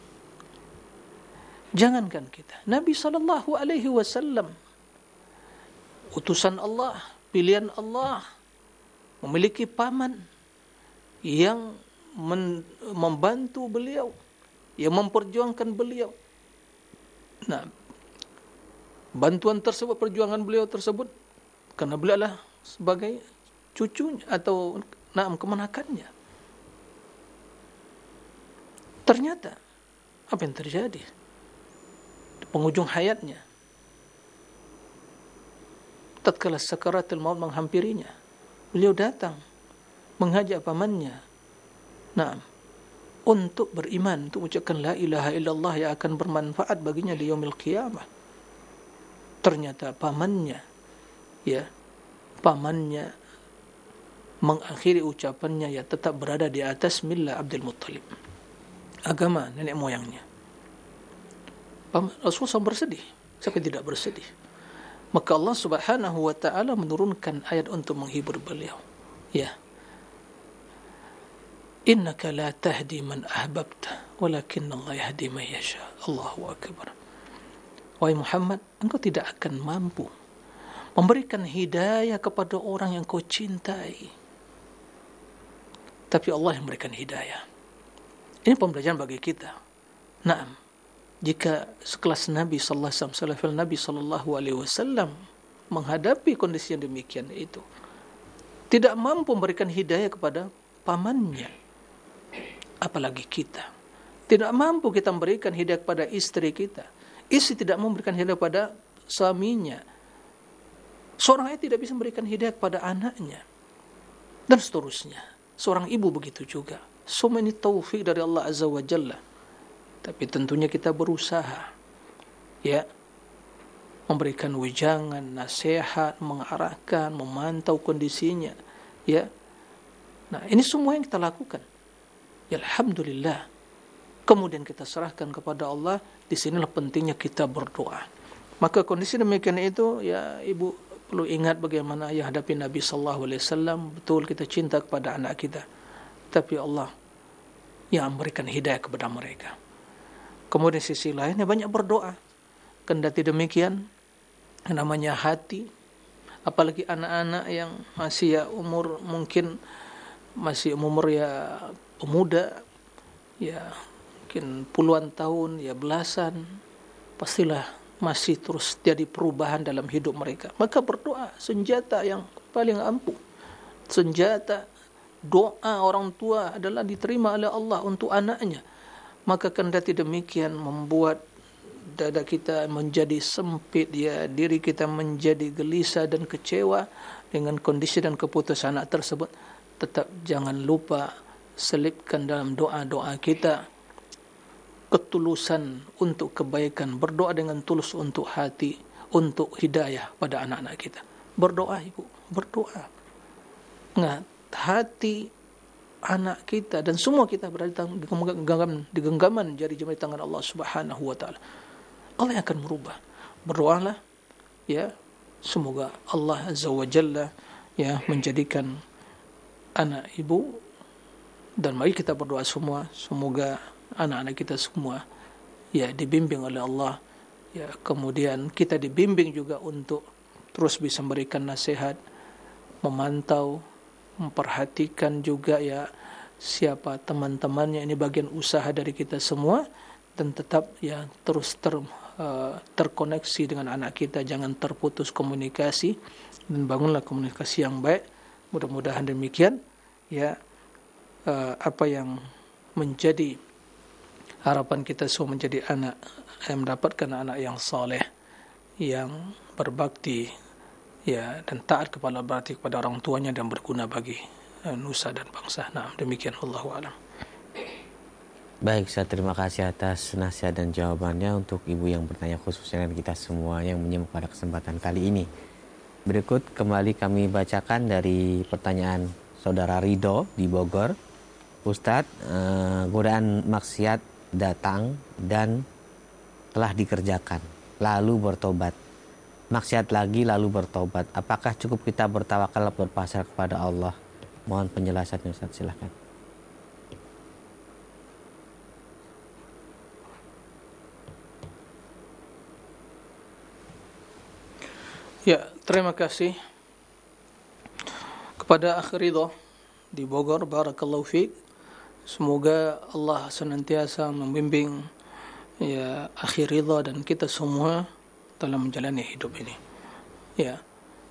Jangankan kita, Nabi sallallahu alaihi wasallam, utusan Allah, pilihan Allah, memiliki paman yang membantu beliau, yang memperjuangkan beliau. Nah, bantuan tersebut, perjuangan beliau tersebut, karena beliau adalah sebagai cucunya atau kemenakannya. Ternyata apa yang terjadi di penghujung hayatnya, tatkala sakaratul maut menghampirinya, beliau datang mengajak pamannya untuk beriman, untuk mengucapkan la ilaha illallah yang akan bermanfaat baginya di yaumil qiyamah. Ternyata pamannya mengakhiri ucapannya, ya tetap berada di atas millah Abdul Muttalib, agama nenek moyangnya. Rasulullah SAW bersedih. Siapa yang tidak bersedih? Maka Allah Subhanahu wa taala menurunkan ayat untuk menghibur beliau. Ya. Innaka la tahdi man ahbabta, walakinna Allah yahdi man yasha. Allahu akbar. Wahai Muhammad, engkau tidak akan mampu memberikan hidayah kepada orang yang kau cintai, tapi Allah yang memberikan hidayah. Ini pembelajaran bagi kita. Jika sekelas Nabi sallallahu alaihi wasallam, Nabi sallallahu alaihi wasallam menghadapi kondisi yang demikian itu, tidak mampu memberikan hidayah kepada pamannya, apalagi kita. Tidak mampu kita memberikan hidayah kepada istri kita. Istri tidak memberikan hidayah kepada suaminya. Seorang ayah tidak bisa memberikan hidayah kepada anaknya, dan seterusnya. Seorang ibu begitu juga. Semua ini taufik dari Allah Azza wa Jalla. Tapi tentunya kita berusaha, memberikan wejangan, nasihat, mengarahkan, memantau kondisinya, Nah, ini semua yang kita lakukan. Ya, alhamdulillah. Kemudian kita serahkan kepada Allah. Disinilah pentingnya kita berdoa. Maka kondisi demikian itu, ya ibu perlu ingat bagaimana yang hadapi Nabi sallallahu alaihi wasallam. Betul kita cinta kepada anak kita, tapi Allah yang memberikan hidayah kepada mereka. Kemudian sisi lainnya banyak berdoa. Kendati demikian, namanya hati, apalagi anak-anak yang masih umur mungkin masih umur pemuda, mungkin puluhan tahun, belasan, pastilah masih terus jadi perubahan dalam hidup mereka. Maka berdoa, senjata yang paling ampuh. Senjata doa orang tua adalah diterima oleh Allah untuk anaknya. Maka kendati demikian membuat dada kita menjadi sempit, diri kita menjadi gelisah dan kecewa dengan kondisi dan keputusan anak tersebut, tetap jangan lupa selipkan dalam doa-doa kita ketulusan untuk kebaikan, berdoa dengan tulus untuk hati, untuk hidayah pada anak-anak kita. Berdoa ibu, berdoa. Hati anak kita dan semua kita berada di genggaman jari-jari tangan Allah Subhanahu wa taala. Allah yang akan merubah. Berdoalah, semoga Allah Azza wa Jalla menjadikan anak ibu, dan mari kita berdoa semua, semoga anak-anak kita semua dibimbing oleh Allah, kemudian kita dibimbing juga untuk terus bisa memberikan nasihat, memantau, memperhatikan juga siapa teman-temannya. Ini bagian usaha dari kita semua, dan tetap terus terkoneksi dengan anak kita, jangan terputus komunikasi, dan bangunlah komunikasi yang baik. Mudah-mudahan demikian apa yang menjadi harapan kita semua menjadi anak yang mendapatkan anak yang saleh, yang berbakti dan taat kepada orang tuanya, dan berguna bagi nusa dan bangsa. Nah, demikian, wallahu a'lam. Baik, saya terima kasih atas nasihat dan jawabannya untuk ibu yang bertanya, khususnya dan kita semua yang menyimak pada kesempatan kali ini. Berikut kembali kami bacakan dari pertanyaan saudara Ridho di Bogor. Ustadz, godaan maksiat datang dan telah dikerjakan, lalu bertobat. Maksiat lagi lalu bertobat. Apakah cukup kita bertawakal berpasrah kepada Allah? Mohon penjelasannya Ustaz, silahkan. Ya, terima kasih kepada Akh Ridho di Bogor. Barakallahu fiik. Semoga Allah senantiasa membimbing ya Akh Ridho dan kita semua dalam menjalani hidup ini. Ya.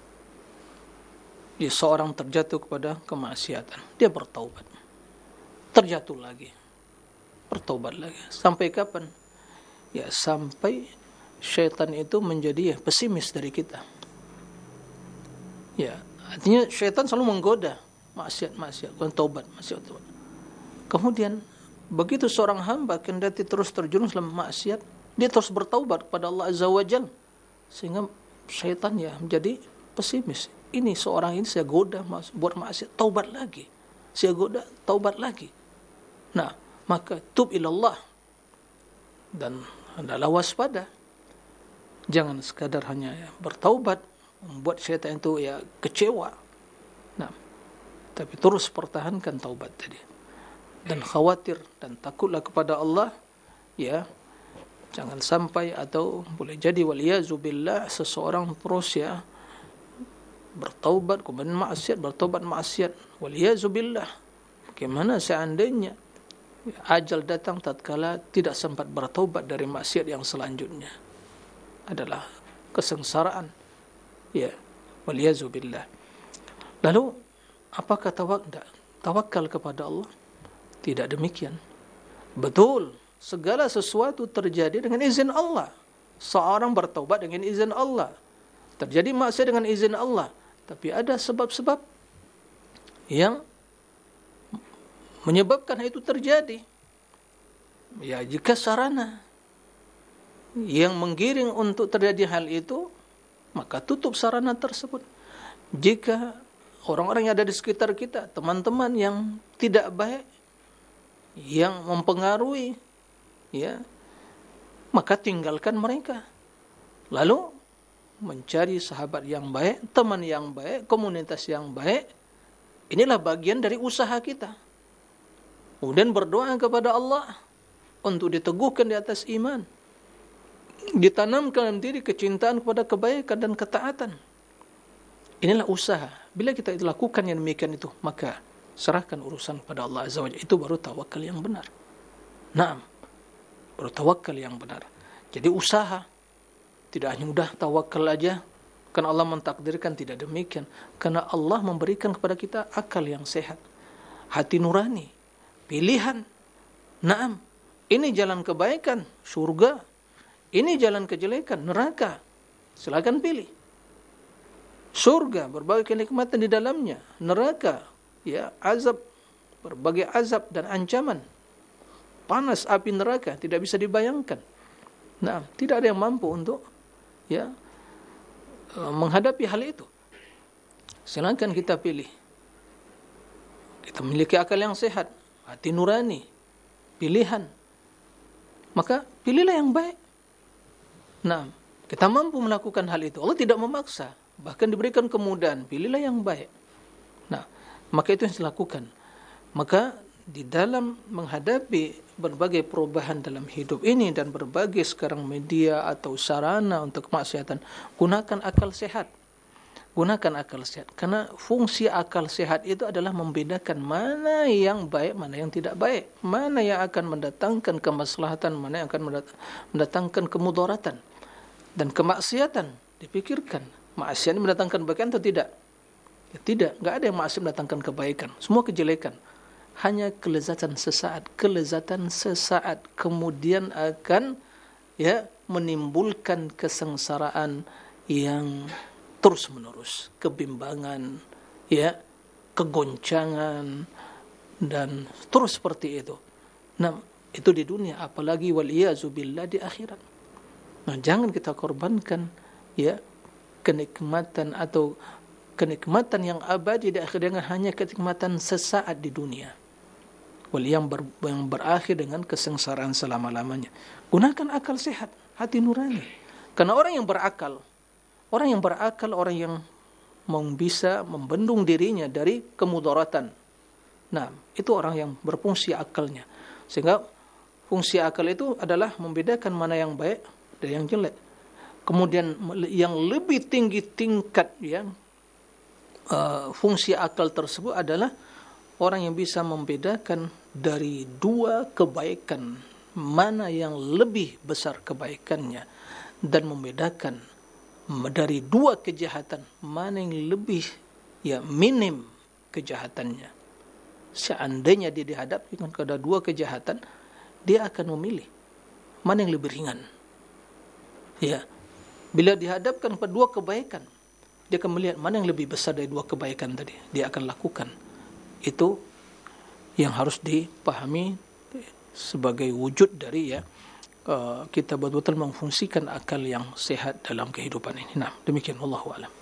Dia seorang terjatuh kepada kemaksiatan. Dia bertaubat. Terjatuh lagi. Bertaubat lagi. Sampai kapan? Ya, sampai syaitan itu menjadi pesimis dari kita. Ya, artinya syaitan selalu menggoda maksiat, taubat, maksiat. Kemudian begitu seorang hamba kendati terus terjerumus dalam maksiat, dia terus bertaubat kepada Allah Azza wa Jalla, sehingga syaitan menjadi pesimis. Ini seorang ini saya goda buat maksiat, taubat lagi. Saya goda, taubat lagi. Nah, maka tub ilallah dan hendaklah waspada. Jangan sekadar hanya bertaubat membuat syaitan itu kecewa. Nah, tapi terus pertahankan taubat tadi. Dan khawatir dan takutlah kepada Allah, jangan sampai atau boleh jadi waliyazubillah seseorang terus bertaubat kemudian maksiat, bertaubat maksiat, waliyazubillah. Bagaimana seandainya ajal datang tatkala tidak sempat bertaubat dari maksiat yang selanjutnya? Adalah kesengsaraan. Ya, waliyazubillah. Lalu apakah tawakal kepada Allah? Tidak demikian. Betul, segala sesuatu terjadi dengan izin Allah. Seorang bertaubat dengan izin Allah. Terjadi maksiat dengan izin Allah. Tapi ada sebab-sebab yang menyebabkan itu terjadi. Ya, jika sarana yang menggiring untuk terjadi hal itu, maka tutup sarana tersebut. Jika orang-orang yang ada di sekitar kita, teman-teman yang tidak baik, yang mempengaruhi, maka tinggalkan mereka. Lalu mencari sahabat yang baik, teman yang baik, komunitas yang baik. Inilah bagian dari usaha kita. Kemudian berdoa kepada Allah untuk diteguhkan di atas iman, ditanamkan dalam diri kecintaan kepada kebaikan dan ketaatan. Inilah usaha. Bila kita lakukan yang demikian itu, maka serahkan urusan kepada Allah Azza wa Jalla. Itu baru tawakal yang benar. Naam, baru tawakal yang benar. Jadi usaha. Tidak hanya udah tawakal aja karena Allah mentakdirkan, tidak demikian. Karena Allah memberikan kepada kita akal yang sehat, hati nurani, pilihan. Naam, ini jalan kebaikan, surga. Ini jalan kejelekan, neraka. Silakan pilih. Surga, berbagai kenikmatan di dalamnya. Neraka, azab, berbagai azab dan ancaman. Panas api neraka, tidak bisa dibayangkan. Nah, tidak ada yang mampu untuk menghadapi hal itu. Silakan kita pilih. Kita memiliki akal yang sehat, hati nurani, pilihan. Maka pilihlah yang baik. Nah, kita mampu melakukan hal itu. Allah tidak memaksa, bahkan diberikan kemudahan. Pilihlah yang baik. Nah, maka itu yang dilakukan. Maka di dalam menghadapi berbagai perubahan dalam hidup ini dan berbagai sekarang media atau sarana untuk kemaksiatan, gunakan akal sehat. Gunakan akal sehat. Karena fungsi akal sehat itu adalah membedakan mana yang baik, mana yang tidak baik. Mana yang akan mendatangkan kemaslahatan, mana yang akan mendatangkan kemudaratan. Dan kemaksiatan dipikirkan. Maksiat ini mendatangkan kebaikan atau tidak? Ya, tidak. Enggak ada yang maksiat mendatangkan kebaikan. Semua kejelekan. Hanya kelezatan sesaat. Kelezatan sesaat. Kemudian akan menimbulkan kesengsaraan yang terus menerus, kebimbangan, kegoncangan, dan terus seperti itu. Nah, itu di dunia, apalagi waliyazubillah di akhirat. Nah, jangan kita korbankan kenikmatan atau kenikmatan yang abadi di akhirat dengan hanya kenikmatan sesaat di dunia. yang berakhir dengan kesengsaraan selama-lamanya. Gunakan akal sehat, hati nurani. Karena orang yang berakal, orang yang bisa membendung dirinya dari kemudaratan. Nah, itu orang yang berfungsi akalnya. Sehingga fungsi akal itu adalah membedakan mana yang baik dan yang jelek. Kemudian yang lebih tinggi tingkat fungsi akal tersebut adalah orang yang bisa membedakan dari dua kebaikan mana yang lebih besar kebaikannya, dan membedakan dari dua kejahatan mana yang lebih minim kejahatannya. Seandainya dia dihadapkan kepada dua kejahatan, dia akan memilih mana yang lebih ringan. Bila dihadapkan pada dua kebaikan, dia akan melihat mana yang lebih besar dari dua kebaikan tadi. Dia akan lakukan. Itu yang harus dipahami sebagai wujud dari kita betul-betul memfungsikan akal yang sehat dalam kehidupan ini. Nah, demikian, wallahu a'lam.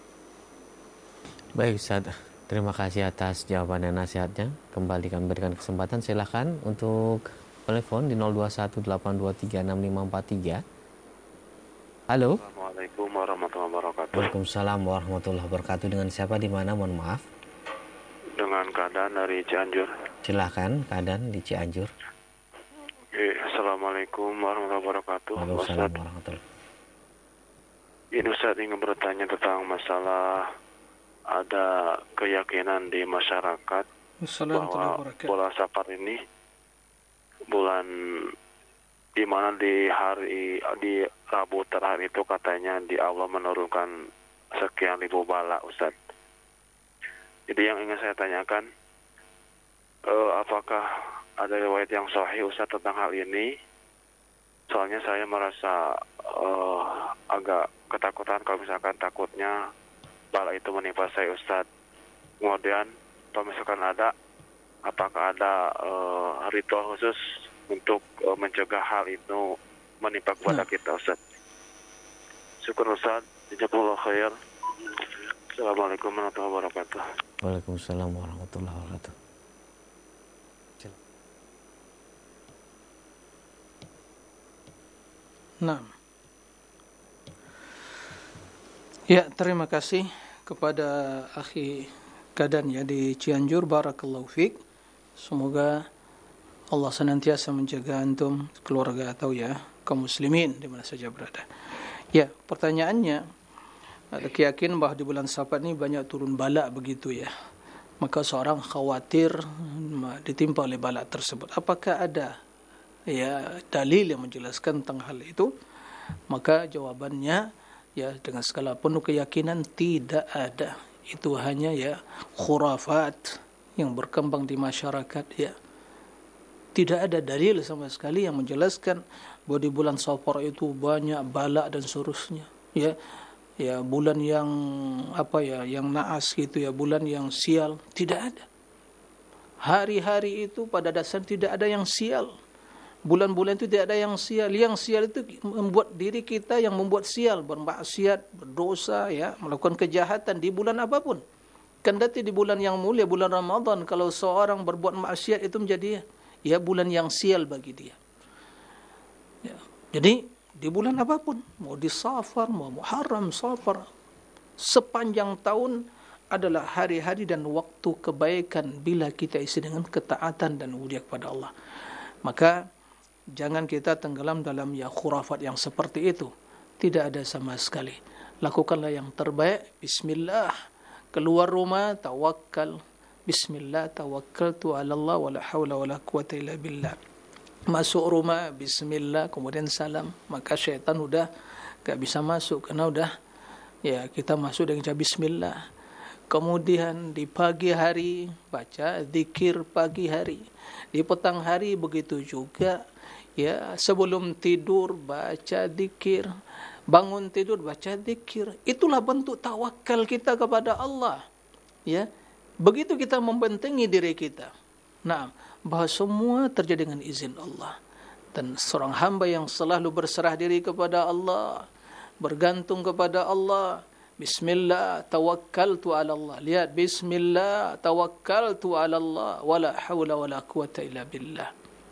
Baik Ustaz, terima kasih atas jawaban dan nasihatnya. Kembali kami berikan kesempatan, silakan untuk telepon di 0218236543. Halo. Assalamualaikum warahmatullahi wabarakatuh. Waalaikumsalam warahmatullahi wabarakatuh. Dengan siapa, di mana, mohon maaf? Dengan Kadan dari Cianjur. Silakan, Kadan di Cianjur. Assalamualaikum warahmatullahi wabarakatuh. Waalaikumsalam warahmatullahi. Ini Ustaz ingin bertanya tentang masalah ada keyakinan di masyarakat bahwa bulan Safar ini bulan di mana di Rabu terakhir itu katanya di Allah menurunkan sekian ribu bala, Ustaz. Jadi yang ingin saya tanyakan, apakah ada riwayat yang sahih, Ustaz, tentang hal ini? Soalnya saya merasa agak ketakutan kalau misalkan takutnya bala itu menimpa saya, Ustaz. Kemudian kalau misalkan ada, apakah ada ritual khusus untuk mencegah hal itu menimpa kepada kita, Ustaz? Syukur, Ustaz. Jazakallahu khair. Assalamualaikum warahmatullahi wabarakatuh. Waalaikumsalam warahmatullahi wabarakatuh. Nah, ya, terima kasih kepada akhi Kadan di Cianjur. Barakallahu fiik. Semoga Allah senantiasa menjaga antum, keluarga atau kaum muslimin di mana saja berada. Ya, pertanyaannya, ada keyakinan bahwa di bulan Safar ini banyak turun bala begitu ya. Maka seorang khawatir ditimpa oleh bala tersebut. Apakah ada dalil yang menjelaskan tentang hal itu? Maka jawabannya dengan segala penuh keyakinan tidak ada. Itu hanya khurafat yang berkembang di masyarakat Tidak ada dalil sama sekali yang menjelaskan bahwa di bulan Safar itu banyak bala dan seterusnya. Bulan yang yang naas gitu bulan yang sial, tidak ada. Hari-hari itu pada dasarnya tidak ada yang sial. Bulan-bulan itu tidak ada yang sial. Yang sial itu membuat diri kita yang membuat sial, bermaksiat, berdosa, melakukan kejahatan di bulan apapun. Kendati di bulan yang mulia, bulan Ramadan, kalau seorang berbuat maksiat itu menjadi bulan yang sial bagi dia. Jadi di bulan apapun, mau di Safar, mau Muharram, Safar, sepanjang tahun adalah hari-hari dan waktu kebaikan bila kita isi dengan ketaatan dan udia kepada Allah. Maka jangan kita tenggelam dalam khurafat yang seperti itu. Tidak ada sama sekali. Lakukanlah yang terbaik. Bismillah. Keluar rumah, tawakal. Bismillah, tawakkaltu ala Allah wa la hawla wa la quwata illa billah. Masuk rumah, bismillah, kemudian salam. Maka syaitan udah gak bisa masuk, karena udah kita masuk dengan bismillah. Kemudian di pagi hari baca zikir pagi hari. Di petang hari begitu juga. Sebelum tidur baca zikir. Bangun tidur baca zikir. Itulah bentuk tawakal kita kepada Allah. Begitu kita membentengi diri kita. Nah, bahwa semua terjadi dengan izin Allah. Dan seorang hamba yang selalu berserah diri kepada Allah, bergantung kepada Allah, Bismillah tawakkaltu ala Allah. Lihat, bismillah tawakkaltu ala Allah wala haula wala quwata illa billah.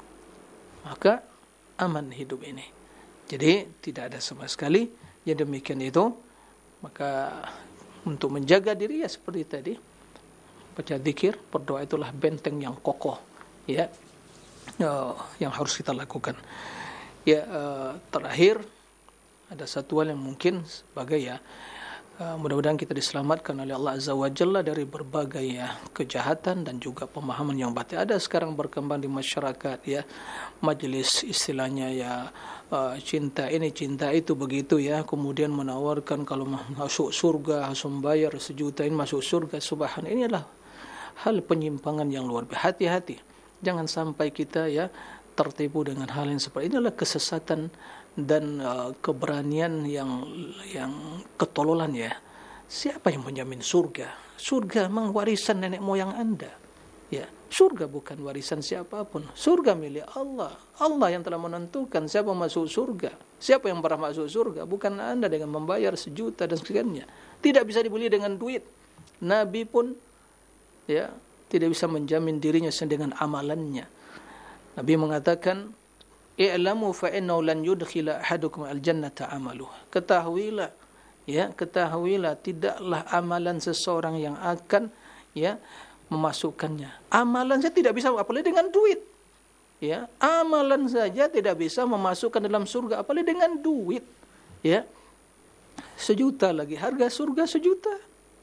Maka aman hidup ini. Jadi tidak ada sama sekali yang demikian itu. Maka untuk menjaga diri ya seperti tadi, baca zikir, berdoa itulah benteng yang kokoh, ya, yang harus kita lakukan. Ya, terakhir ada satu hal yang mungkin sebagai ya, mudah-mudahan kita diselamatkan oleh Allah Azza wa Jalla dari berbagai ya kejahatan dan juga pemahaman yang batil. Ada sekarang berkembang di masyarakat ya, majelis istilahnya ya, cinta ini cinta itu begitu ya, kemudian menawarkan kalau masuk surga harus membayar 1 juta ini masuk surga. Subhanallah, ini adalah hal penyimpangan yang luar biasa. Hati-hati, jangan sampai kita ya tertipu dengan hal yang seperti ini. Adalah kesesatan dan keberanian yang ketololan ya. Siapa yang menjamin surga? Surga memang warisan nenek moyang Anda. Ya, surga bukan warisan siapapun. Surga milik Allah. Allah yang telah menentukan siapa masuk surga. Siapa yang pernah masuk surga? Bukan Anda dengan membayar 1 juta dan sebagainya. Tidak bisa dibeli dengan duit. Nabi pun ya tidak bisa menjamin dirinya dengan amalannya. Nabi mengatakan, "I'lamu fa innahu lan yudkhila ahadukum al-jannata 'amaluhu." Ketahuilah, ya, ketahuilah tidaklah amalan seseorang yang akan ya memasukkannya. Amalan saja tidak bisa, apalagi dengan duit. Ya, amalan saja tidak bisa memasukkan dalam surga, apalagi dengan duit. Ya. 1 juta lagi, harga surga 1 juta.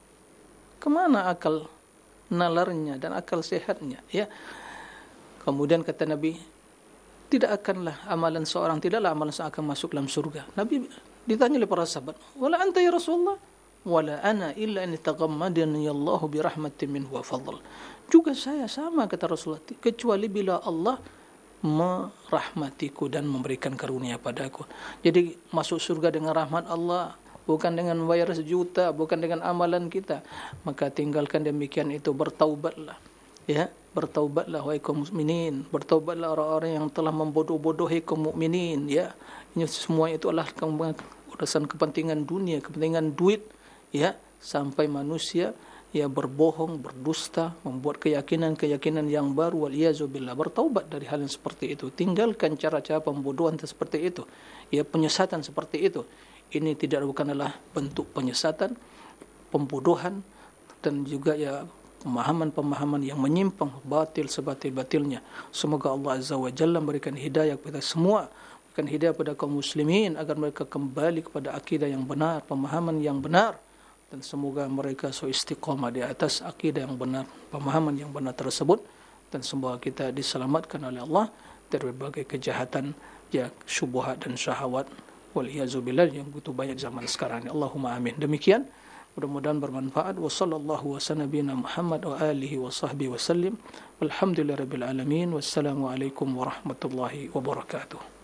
Kemana akal nalarnya dan akal sehatnya, ya? Kemudian kata Nabi, tidaklah amalan seorang akan masuk dalam surga. Nabi ditanya oleh para sahabat, "Wala anta ya Rasulullah?" "Wala ana illa an taghammadani Allah bi rahmatin minhu wa fadl." Juga saya sama kata Rasulullah, kecuali bila Allah merahmatiku dan memberikan karunia padaku. Jadi masuk surga dengan rahmat Allah, bukan dengan membayar 1 juta, bukan dengan amalan kita. Maka tinggalkan demikian itu, bertaubatlah. Ya, bertaubatlah wahai kaum mukminin, bertaubatlah orang-orang yang telah membodoh-bodohi kaum mukminin, ya. Ini semua itu adalah urusan kepentingan dunia, kepentingan duit, ya, sampai manusia ya berbohong, berdusta, membuat keyakinan-keyakinan yang baru, waliyazubillah. Bertaubat dari hal yang seperti itu, tinggalkan cara-cara pembodohan seperti itu, ya, penyesatan seperti itu. Ini bukanlah bentuk penyesatan, pembodohan, dan juga ya pemahaman-pemahaman yang menyimpang, batil sebatil-batilnya. Semoga Allah Azza wa Jalla memberikan hidayah kepada semua, memberikan hidayah kepada kaum muslimin agar mereka kembali kepada akidah yang benar, pemahaman yang benar, dan semoga mereka istiqamah di atas akidah yang benar, pemahaman yang benar tersebut, dan semoga kita diselamatkan oleh Allah dari berbagai kejahatan ya, syubhat dan syahwat waliyazubillah yang begitu banyak zaman sekarang ini. Allahumma amin. Demikian, mudah-mudahan bermanfaat. Wa sallallahu wa sallam Muhammad wa alihi wa sahbihi wa sallim. Walhamdulillahirabbil alamin. Wassalamu alaikum warahmatullahi wabarakatuh.